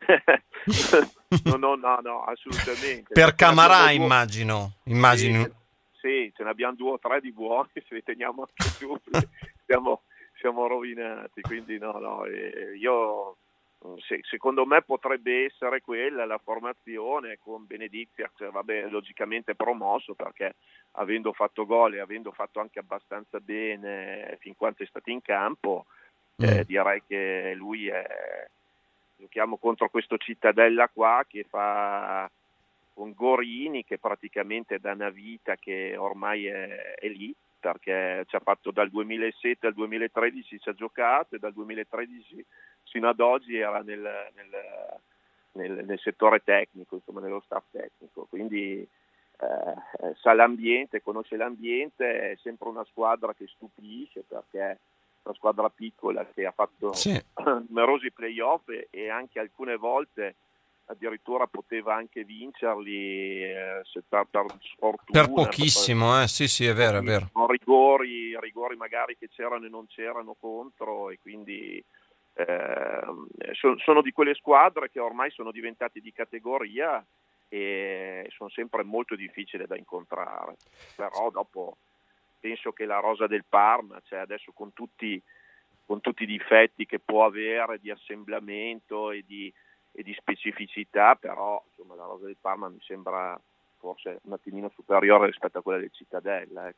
no, no, no, no, assolutamente. Per Camarà immagino, immagino. Sì, sì, ce ne abbiamo due o tre di buoni, se li teniamo anche su, siamo, siamo rovinati, quindi no, no, eh, io se, secondo me potrebbe essere quella la formazione con Benediziak, cioè, vabbè, logicamente promosso perché avendo fatto gol e avendo fatto anche abbastanza bene fin quanto è stato in campo, mm. eh, direi che lui è, giochiamo contro questo Cittadella qua che fa con Gorini che praticamente è da una vita che ormai è, è lì, perché ci ha fatto dal duemilasette al duemilatredici ci ha giocato e dal duemilatredici fino ad oggi era nel, nel, nel, nel settore tecnico, insomma nello staff tecnico, quindi eh, sa l'ambiente, conosce l'ambiente, è sempre una squadra che stupisce perché è una squadra piccola che ha fatto sì. numerosi playoff e, e anche alcune volte addirittura poteva anche vincerli eh, se per, per sfortuna, per pochissimo, per, eh. sì sì è vero, è vero. Rigori, rigori magari che c'erano e non c'erano contro e quindi eh, sono, sono di quelle squadre che ormai sono diventate di categoria e sono sempre molto difficili da incontrare, però dopo penso che la rosa del Parma, cioè adesso con tutti, con tutti i difetti che può avere di assemblamento e di e di specificità, però insomma la rosa del Parma mi sembra forse un attimino superiore rispetto a quella del Cittadella, ecco.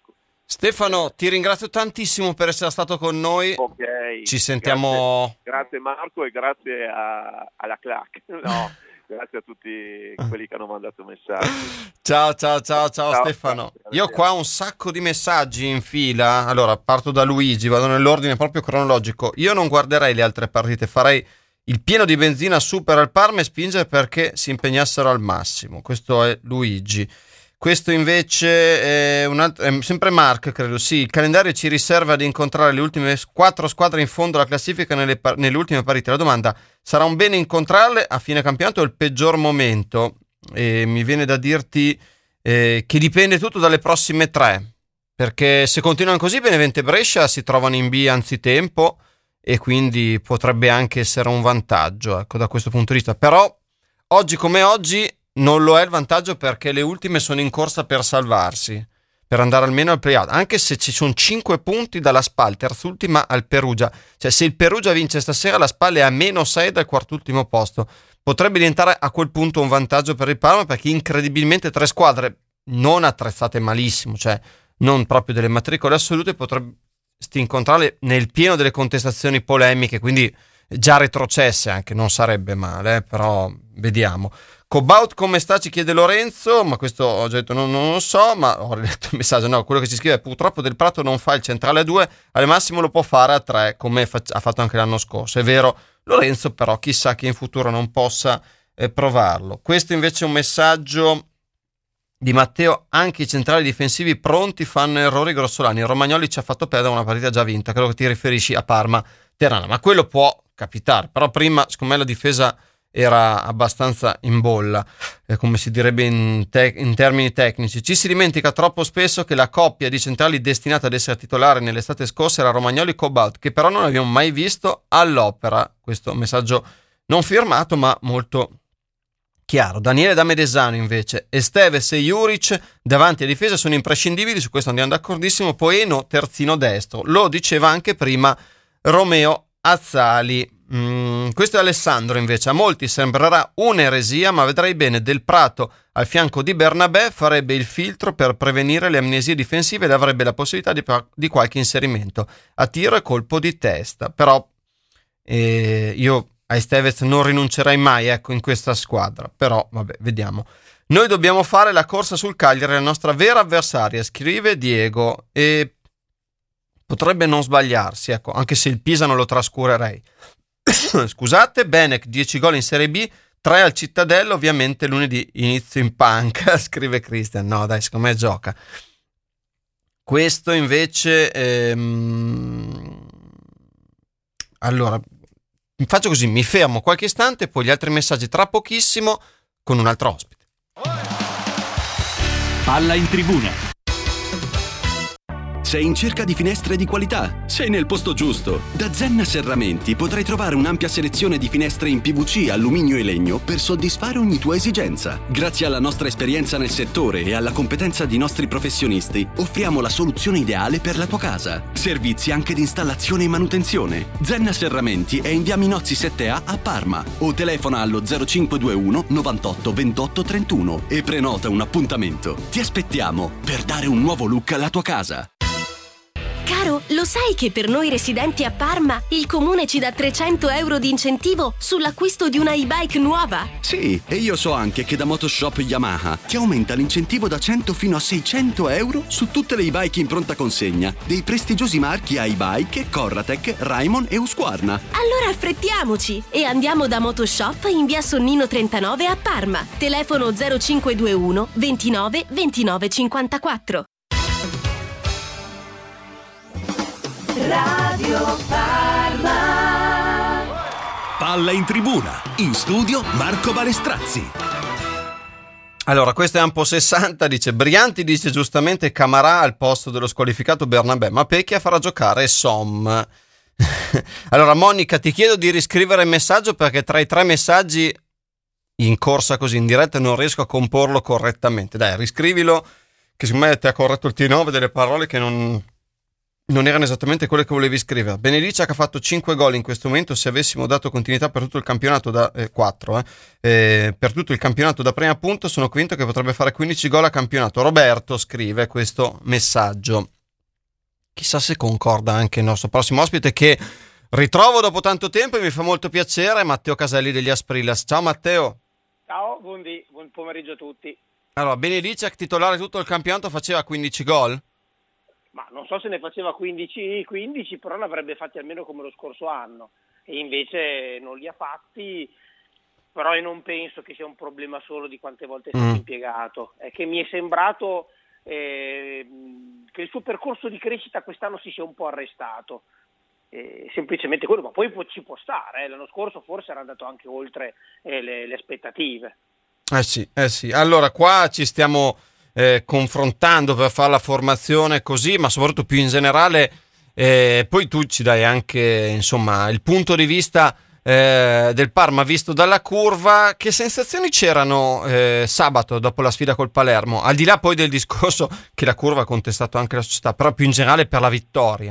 Stefano, ti ringrazio tantissimo per essere stato con noi. Ok. Ci sentiamo. Grazie, grazie Marco e grazie a, alla Clac. No, grazie a tutti quelli che hanno mandato messaggi. Ciao, ciao, ciao, ciao, Ciao, Stefano. grazie. Io ho qua un sacco di messaggi in fila. Allora, parto da Luigi, vado nell'ordine proprio cronologico. Io non guarderei le altre partite, farei il pieno di benzina super al Parma e spingere perché si impegnassero al massimo. Questo è Luigi. Questo invece è, un altro, è sempre Mark, credo. Sì, il calendario ci riserva di incontrare le ultime quattro squadre in fondo alla classifica nelle, nelle ultime partite. La domanda: sarà un bene incontrarle a fine campionato o il peggior momento? E mi viene da dirti eh, che dipende tutto dalle prossime tre, perché se continuano così Benevento e Brescia si trovano in B anzitempo e quindi potrebbe anche essere un vantaggio, ecco, da questo punto di vista. Però oggi come oggi non lo è il vantaggio, perché le ultime sono in corsa per salvarsi, per andare almeno al play-out, anche se ci sono cinque punti dalla S P A L, terzultima al Perugia. Cioè, se il Perugia vince stasera, la S P A L è a meno sei dal quartultimo posto. Potrebbe diventare a quel punto un vantaggio per il Parma, perché incredibilmente tre squadre non attrezzate malissimo, cioè non proprio delle matricole assolute, potresti incontrarle nel pieno delle contestazioni polemiche, quindi già retrocesse anche, non sarebbe male, eh, però vediamo. Cobaut come sta, ci chiede Lorenzo, ma questo ho già detto non, non lo so, ma ho letto il messaggio. No, quello che ci scrive è: purtroppo Del Prato non fa il centrale a due, al massimo lo può fare a tre, come fa- ha fatto anche l'anno scorso. È vero Lorenzo, però chissà che in futuro non possa eh, provarlo. Questo invece è un messaggio di Matteo: anche i centrali difensivi pronti fanno errori grossolani, Romagnoli ci ha fatto perdere una partita già vinta. Credo che ti riferisci a Parma Tirana, ma quello può capitare. Però prima, secondo me, la difesa era abbastanza in bolla, eh, come si direbbe in, te- in termini tecnici. Ci si dimentica troppo spesso che la coppia di centrali destinata ad essere titolare nell'estate scorsa era Romagnoli-Cobaut, che però non abbiamo mai visto all'opera. Questo messaggio non firmato, ma molto chiaro. Daniele da Medesano invece: Esteves e Juric davanti a difesa sono imprescindibili, su questo andiamo d'accordissimo. Poeno terzino destro, lo diceva anche prima Romeo Azzali. Mm, questo è Alessandro invece: a molti sembrerà un'eresia, ma vedrai bene Del Prato al fianco di Bernabé, farebbe il filtro per prevenire le amnesie difensive ed avrebbe la possibilità di, di qualche inserimento a tiro e colpo di testa. Però eh, io a Esteves non rinuncerei mai, ecco, in questa squadra. Però vabbè, vediamo. Noi dobbiamo fare la corsa sul Cagliari, la nostra vera avversaria, scrive Diego, e potrebbe non sbagliarsi, ecco, anche se il Pisa non lo trascurerei. Scusate. Benek dieci gol in Serie B, tre al Cittadella, ovviamente lunedì inizio in panca, scrive Christian. No dai, secondo me gioca. Questo invece ehm... allora faccio così, mi fermo qualche istante, poi gli altri messaggi tra pochissimo con un altro ospite. Palla in tribuna. Sei in cerca di finestre di qualità? Sei nel posto giusto. Da Zenna Serramenti potrai trovare un'ampia selezione di finestre in P V C, alluminio e legno per soddisfare ogni tua esigenza. Grazie alla nostra esperienza nel settore e alla competenza di nostri professionisti, offriamo la soluzione ideale per la tua casa. Servizi anche di installazione e manutenzione. Zenna Serramenti è in via Minozzi sette A a Parma o telefona allo zero cinque due uno novantotto ventotto trentuno e prenota un appuntamento. Ti aspettiamo per dare un nuovo look alla tua casa. Caro, lo sai che per noi residenti a Parma il comune ci dà trecento euro di incentivo sull'acquisto di una e-bike nuova? Sì, e io so anche che da Motoshop Yamaha ti aumenta l'incentivo da cento fino a seicento euro su tutte le e-bike in pronta consegna dei prestigiosi marchi iBike, Corratec, Raimon e Husqvarna. Allora affrettiamoci e andiamo da Motoshop in via Sonnino trentanove a Parma. Telefono zero cinque due uno ventinove ventinove cinquantaquattro. Radio Parma. Palla in tribuna, in studio Marco Balestrazzi. Allora, questo è Ampo sessanta, dice Brianti, dice giustamente Camarà al posto dello squalificato Bernabé, ma Pecchia farà giocare Som. Allora Monica, ti chiedo di riscrivere il messaggio perché tra i tre messaggi in corsa così in diretta non riesco a comporlo correttamente. Dai, riscrivilo, che secondo me ti ha corretto il T nove delle parole che non... non erano esattamente quelle che volevi scrivere. Benedicia che ha fatto cinque gol in questo momento. Se avessimo dato continuità per tutto il campionato da eh, quattro, eh, eh, per tutto il campionato da prima punto, sono convinto che potrebbe fare quindici gol a campionato. Roberto scrive questo messaggio. chissà se concorda anche il nostro prossimo ospite, che ritrovo dopo tanto tempo e mi fa molto piacere, Matteo Caselli degli Asprillas. Ciao Matteo. Ciao, buondì, buon pomeriggio a tutti. Allora, Benedicek, titolare tutto il campionato, faceva quindici gol? Ma non so se ne faceva quindici, quindici, però ne avrebbe fatti almeno come lo scorso anno, e invece non li ha fatti. Però io non penso che sia un problema solo di quante volte è stato mm. impiegato, è che mi è sembrato eh, che il suo percorso di crescita quest'anno si sia un po' arrestato, eh, semplicemente quello, ma poi ci può stare, eh. L'anno scorso forse era andato anche oltre eh, le, le aspettative. Eh sì, eh sì, allora qua ci stiamo eh, confrontando per fare la formazione così, ma soprattutto più in generale, eh, poi tu ci dai anche insomma il punto di vista Eh, del Parma visto dalla curva. Che sensazioni c'erano eh, sabato dopo la sfida col Palermo, al di là poi del discorso che la curva ha contestato anche la società, però più in generale per la vittoria?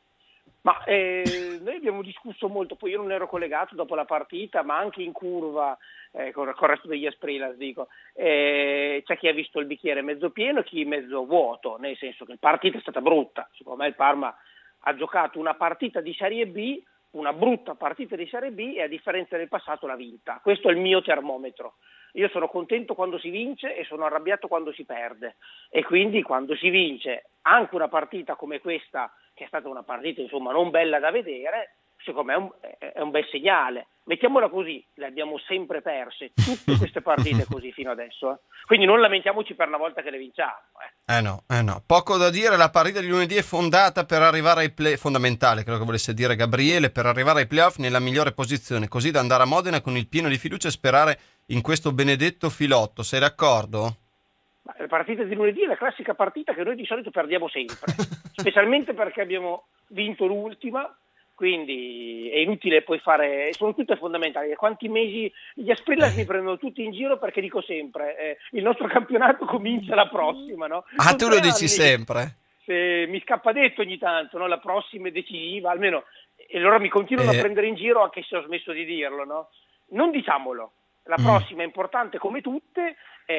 Ma eh, noi abbiamo discusso molto, poi io non ero collegato dopo la partita, ma anche in curva eh, con, con il resto degli Asprillas dico, eh, c'è chi ha visto il bicchiere mezzo pieno e chi mezzo vuoto, nel senso che la partita è stata brutta. Secondo me il Parma ha giocato una partita di Serie B, una brutta partita di Serie B, e a differenza del passato l'ha vinta. Questo è il mio termometro. Io sono contento quando si vince e sono arrabbiato quando si perde, e quindi quando si vince anche una partita come questa, che è stata una partita insomma non bella da vedere, secondo me è un, è un bel segnale. Mettiamola così, le abbiamo sempre perse tutte queste partite così fino adesso, eh. Quindi non lamentiamoci per una volta che le vinciamo, eh. Eh no, eh no, poco da dire. La partita di lunedì è fondata per arrivare ai play, fondamentale, credo che volesse dire Gabriele, per arrivare ai playoff nella migliore posizione, così da andare a Modena con il pieno di fiducia e sperare in questo benedetto filotto. Sei d'accordo? Ma la partita di lunedì è la classica partita che noi di solito perdiamo sempre, specialmente perché abbiamo vinto l'ultima. Quindi è inutile poi fare, sono tutte fondamentali. Quanti mesi gli Asprillas mi prendono tutti in giro, perché dico sempre eh, il nostro campionato comincia la prossima, no? Ah, tu lo dici anni, sempre? Se mi scappa detto ogni tanto, no? La prossima è decisiva, almeno, e allora mi continuano eh. a prendere in giro anche se ho smesso di dirlo, no? Non diciamolo, la prossima mm. è importante come tutte,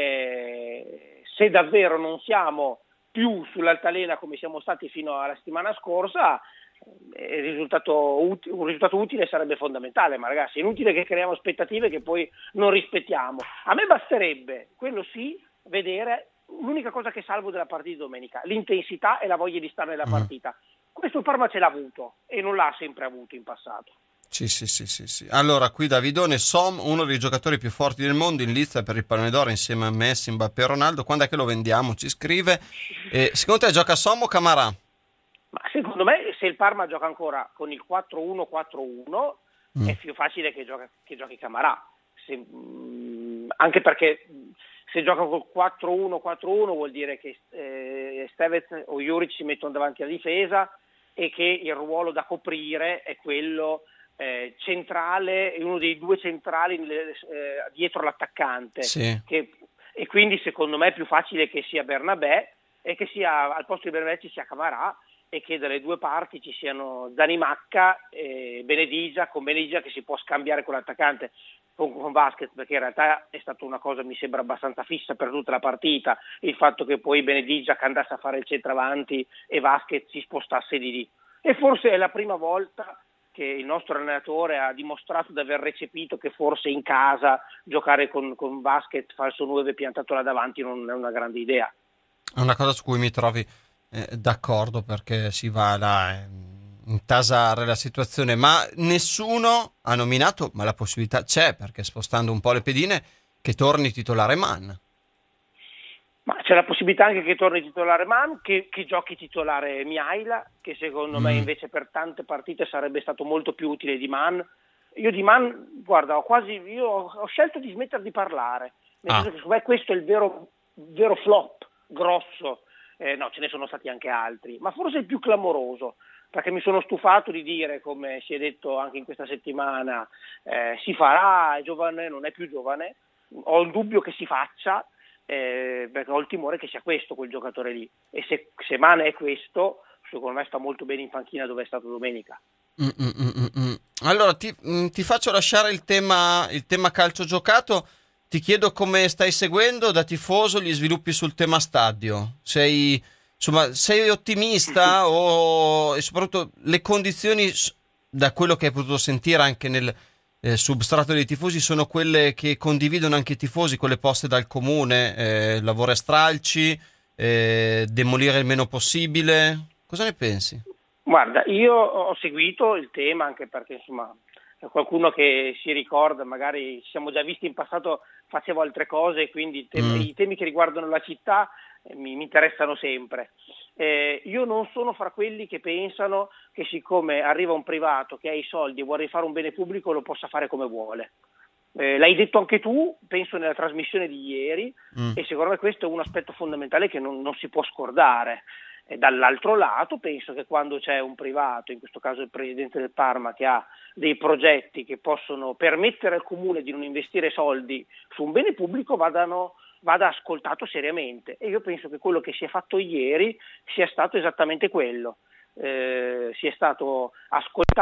eh, se davvero non siamo più sull'altalena come siamo stati fino alla settimana scorsa, il risultato ut- un risultato utile sarebbe fondamentale, ma ragazzi è inutile che creiamo aspettative che poi non rispettiamo. A me basterebbe, quello sì, vedere l'unica cosa che salvo della partita di domenica, l'intensità e la voglia di stare nella mm. partita. Questo il Parma ce l'ha avuto e non l'ha sempre avuto in passato. Sì, sì, sì, sì, sì. Allora, qui Davidone, Som, uno dei giocatori più forti del mondo, in lizza per il Pallone d'Oro insieme a Messi, Mbappé e Ronaldo. Quando è che lo vendiamo? Ci scrive. E secondo te gioca Som o Camarà? Ma secondo me se il Parma gioca ancora con il quattro uno quattro uno mm. è più facile che, gioca, che giochi Camarà, se, mh, anche perché se gioca col quattro uno quattro uno vuol dire che eh, Stevez o Juric si mettono davanti alla difesa e che il ruolo da coprire è quello eh, centrale, uno dei due centrali eh, dietro l'attaccante, sì. che, e quindi secondo me è più facile che sia Bernabé e che sia al posto di Bernabé ci sia Camarà, e che dalle due parti ci siano Zanimacca e Benedigia, con Benedigia che si può scambiare con l'attaccante, con, con Vasquez, perché in realtà è stata una cosa, mi sembra, abbastanza fissa per tutta la partita, il fatto che poi Benedigia andasse a fare il centravanti e Vasquez si spostasse di lì. E forse è la prima volta che il nostro allenatore ha dimostrato di aver recepito che forse in casa giocare con, con Vasquez falso nove piantato là davanti non è una grande idea. È una cosa su cui mi trovi Eh, d'accordo, perché si va a eh, intasare la situazione, ma nessuno ha nominato, ma la possibilità c'è, perché spostando un po' le pedine, che torni titolare Mann. Ma c'è la possibilità anche che torni titolare Mann, che, che giochi titolare Mihaila, che secondo mm. me invece per tante partite sarebbe stato molto più utile di Mann. Io di Mann, guarda, ho quasi io ho scelto di smettere di parlare, nel ah. senso che secondo me questo è il vero, vero flop grosso. Eh, no, ce ne sono stati anche altri, ma forse il più clamoroso, perché mi sono stufato di dire, come si è detto anche in questa settimana, eh, si farà, è giovane, non è più giovane, ho il dubbio che si faccia, eh, perché ho il timore che sia questo quel giocatore lì, e se, se Mane è questo, secondo me sta molto bene in panchina dove è stato domenica. Mm, mm, mm, mm. Allora ti, mm, ti faccio lasciare il tema, il tema calcio giocato. Ti chiedo come stai seguendo da tifoso gli sviluppi sul tema stadio. Sei insomma, sei ottimista o e soprattutto le condizioni, da quello che hai potuto sentire anche nel eh, substrato dei tifosi, sono quelle che condividono anche i tifosi, quelle poste dal comune, eh, lavoro a stralci, eh, demolire il meno possibile? Cosa ne pensi? Guarda, io ho seguito il tema anche perché insomma qualcuno che si ricorda, magari ci siamo già visti in passato, facevo altre cose e quindi i temi, mm. i temi che riguardano la città eh, mi, mi interessano sempre. Eh, io non sono fra quelli che pensano che siccome arriva un privato che ha i soldi e vuole fare un bene pubblico lo possa fare come vuole. Eh, l'hai detto anche tu, penso nella trasmissione di ieri, mm. e secondo me questo è un aspetto fondamentale che non, non si può scordare. E dall'altro lato penso che quando c'è un privato, in questo caso il presidente del Parma, che ha dei progetti che possono permettere al comune di non investire soldi su un bene pubblico, vadano, vada ascoltato seriamente. E io penso che quello che si è fatto ieri sia stato esattamente quello, eh, si è stato ascoltato.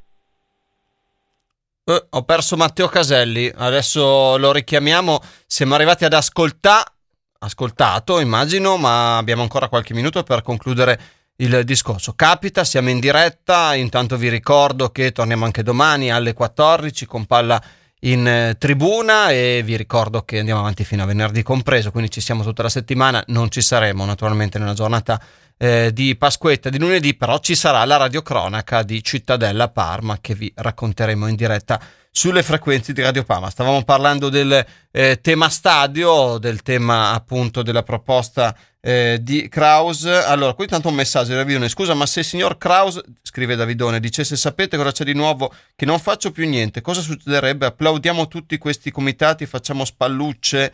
Eh, ho perso Matteo Caselli, adesso lo richiamiamo, siamo arrivati ad ascoltare. Ascoltato, immagino, ma abbiamo ancora qualche minuto per concludere il discorso. Capita, siamo in diretta, intanto vi ricordo che torniamo anche domani alle quattordici con Palla in eh, tribuna e vi ricordo che andiamo avanti fino a venerdì compreso, quindi ci siamo tutta la settimana, non ci saremo naturalmente nella giornata eh, di Pasquetta di lunedì, però ci sarà la radiocronaca di Cittadella Parma che vi racconteremo in diretta sulle frequenze di Radio Parma. Stavamo parlando del eh, tema stadio, del tema appunto della proposta eh, di Kraus. Allora, qui tanto un messaggio da Davidone: scusa, ma se il signor Kraus, scrive Davidone, dicesse sapete cosa c'è di nuovo, che non faccio più niente, cosa succederebbe? Applaudiamo tutti questi comitati, facciamo spallucce,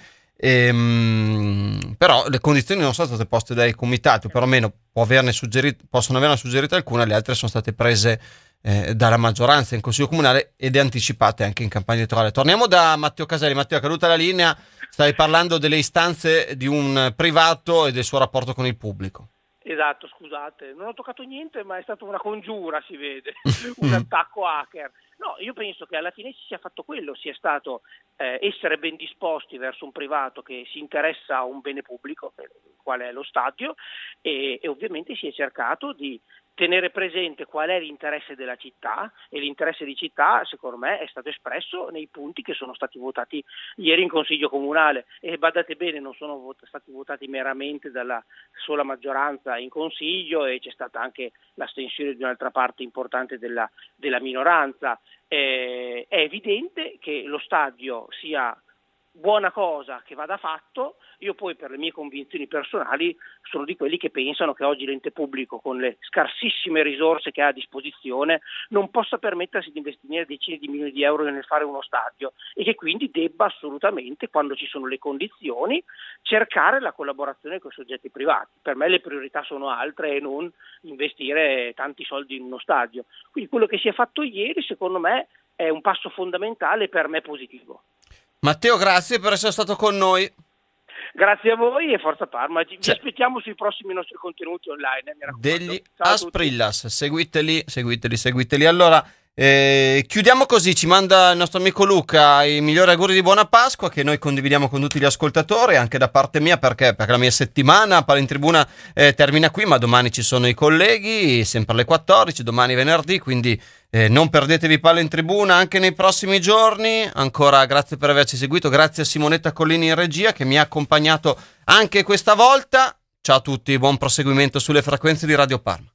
ehm, però le condizioni non sono state poste dai comitati, o perlomeno può averne suggerito, possono averne suggerito alcune, le altre sono state prese Eh, dalla maggioranza in Consiglio Comunale ed è anticipate anche in campagna elettorale. Torniamo da Matteo Caselli. Matteo, è caduta la linea, stavi parlando delle istanze di un privato e del suo rapporto con il pubblico. Esatto, scusate, non ho toccato niente, ma è stata una congiura, si vede, un attacco hacker. No, io penso che alla fine si sia fatto quello, sia stato eh, essere ben disposti verso un privato che si interessa a un bene pubblico, qual è lo stadio, e, e ovviamente si è cercato di tenere presente qual è l'interesse della città, e l'interesse di città secondo me è stato espresso nei punti che sono stati votati ieri in Consiglio Comunale, e badate bene, non sono vot- stati votati meramente dalla sola maggioranza in Consiglio, e c'è stata anche l'astensione di un'altra parte importante della, della minoranza. Eh, è evidente che lo stadio sia buona cosa che vada fatto. Io poi, per le mie convinzioni personali, sono di quelli che pensano che oggi l'ente pubblico, con le scarsissime risorse che ha a disposizione, non possa permettersi di investire decine di milioni di euro nel fare uno stadio, e che quindi debba assolutamente, quando ci sono le condizioni, cercare la collaborazione con i soggetti privati. Per me le priorità sono altre e non investire tanti soldi in uno stadio. Quindi quello che si è fatto ieri, secondo me, è un passo fondamentale, per me positivo. Matteo, grazie per essere stato con noi. Grazie a voi e Forza Parma. Ci cioè, aspettiamo sui prossimi nostri contenuti online. Eh, degli Asprillas, seguiteli, seguiteli, seguiteli. Allora, eh, chiudiamo così. Ci manda il nostro amico Luca i migliori auguri di buona Pasqua, che noi condividiamo con tutti gli ascoltatori, anche da parte mia, perché, perché la mia settimana Palla in Tribuna eh, termina qui, ma domani ci sono i colleghi, sempre alle quattordici, domani venerdì, quindi Eh, non perdetevi Palla in Tribuna anche nei prossimi giorni. Ancora grazie per averci seguito, grazie a Simonetta Collini in regia che mi ha accompagnato anche questa volta. Ciao a tutti, buon proseguimento sulle frequenze di Radio Parma.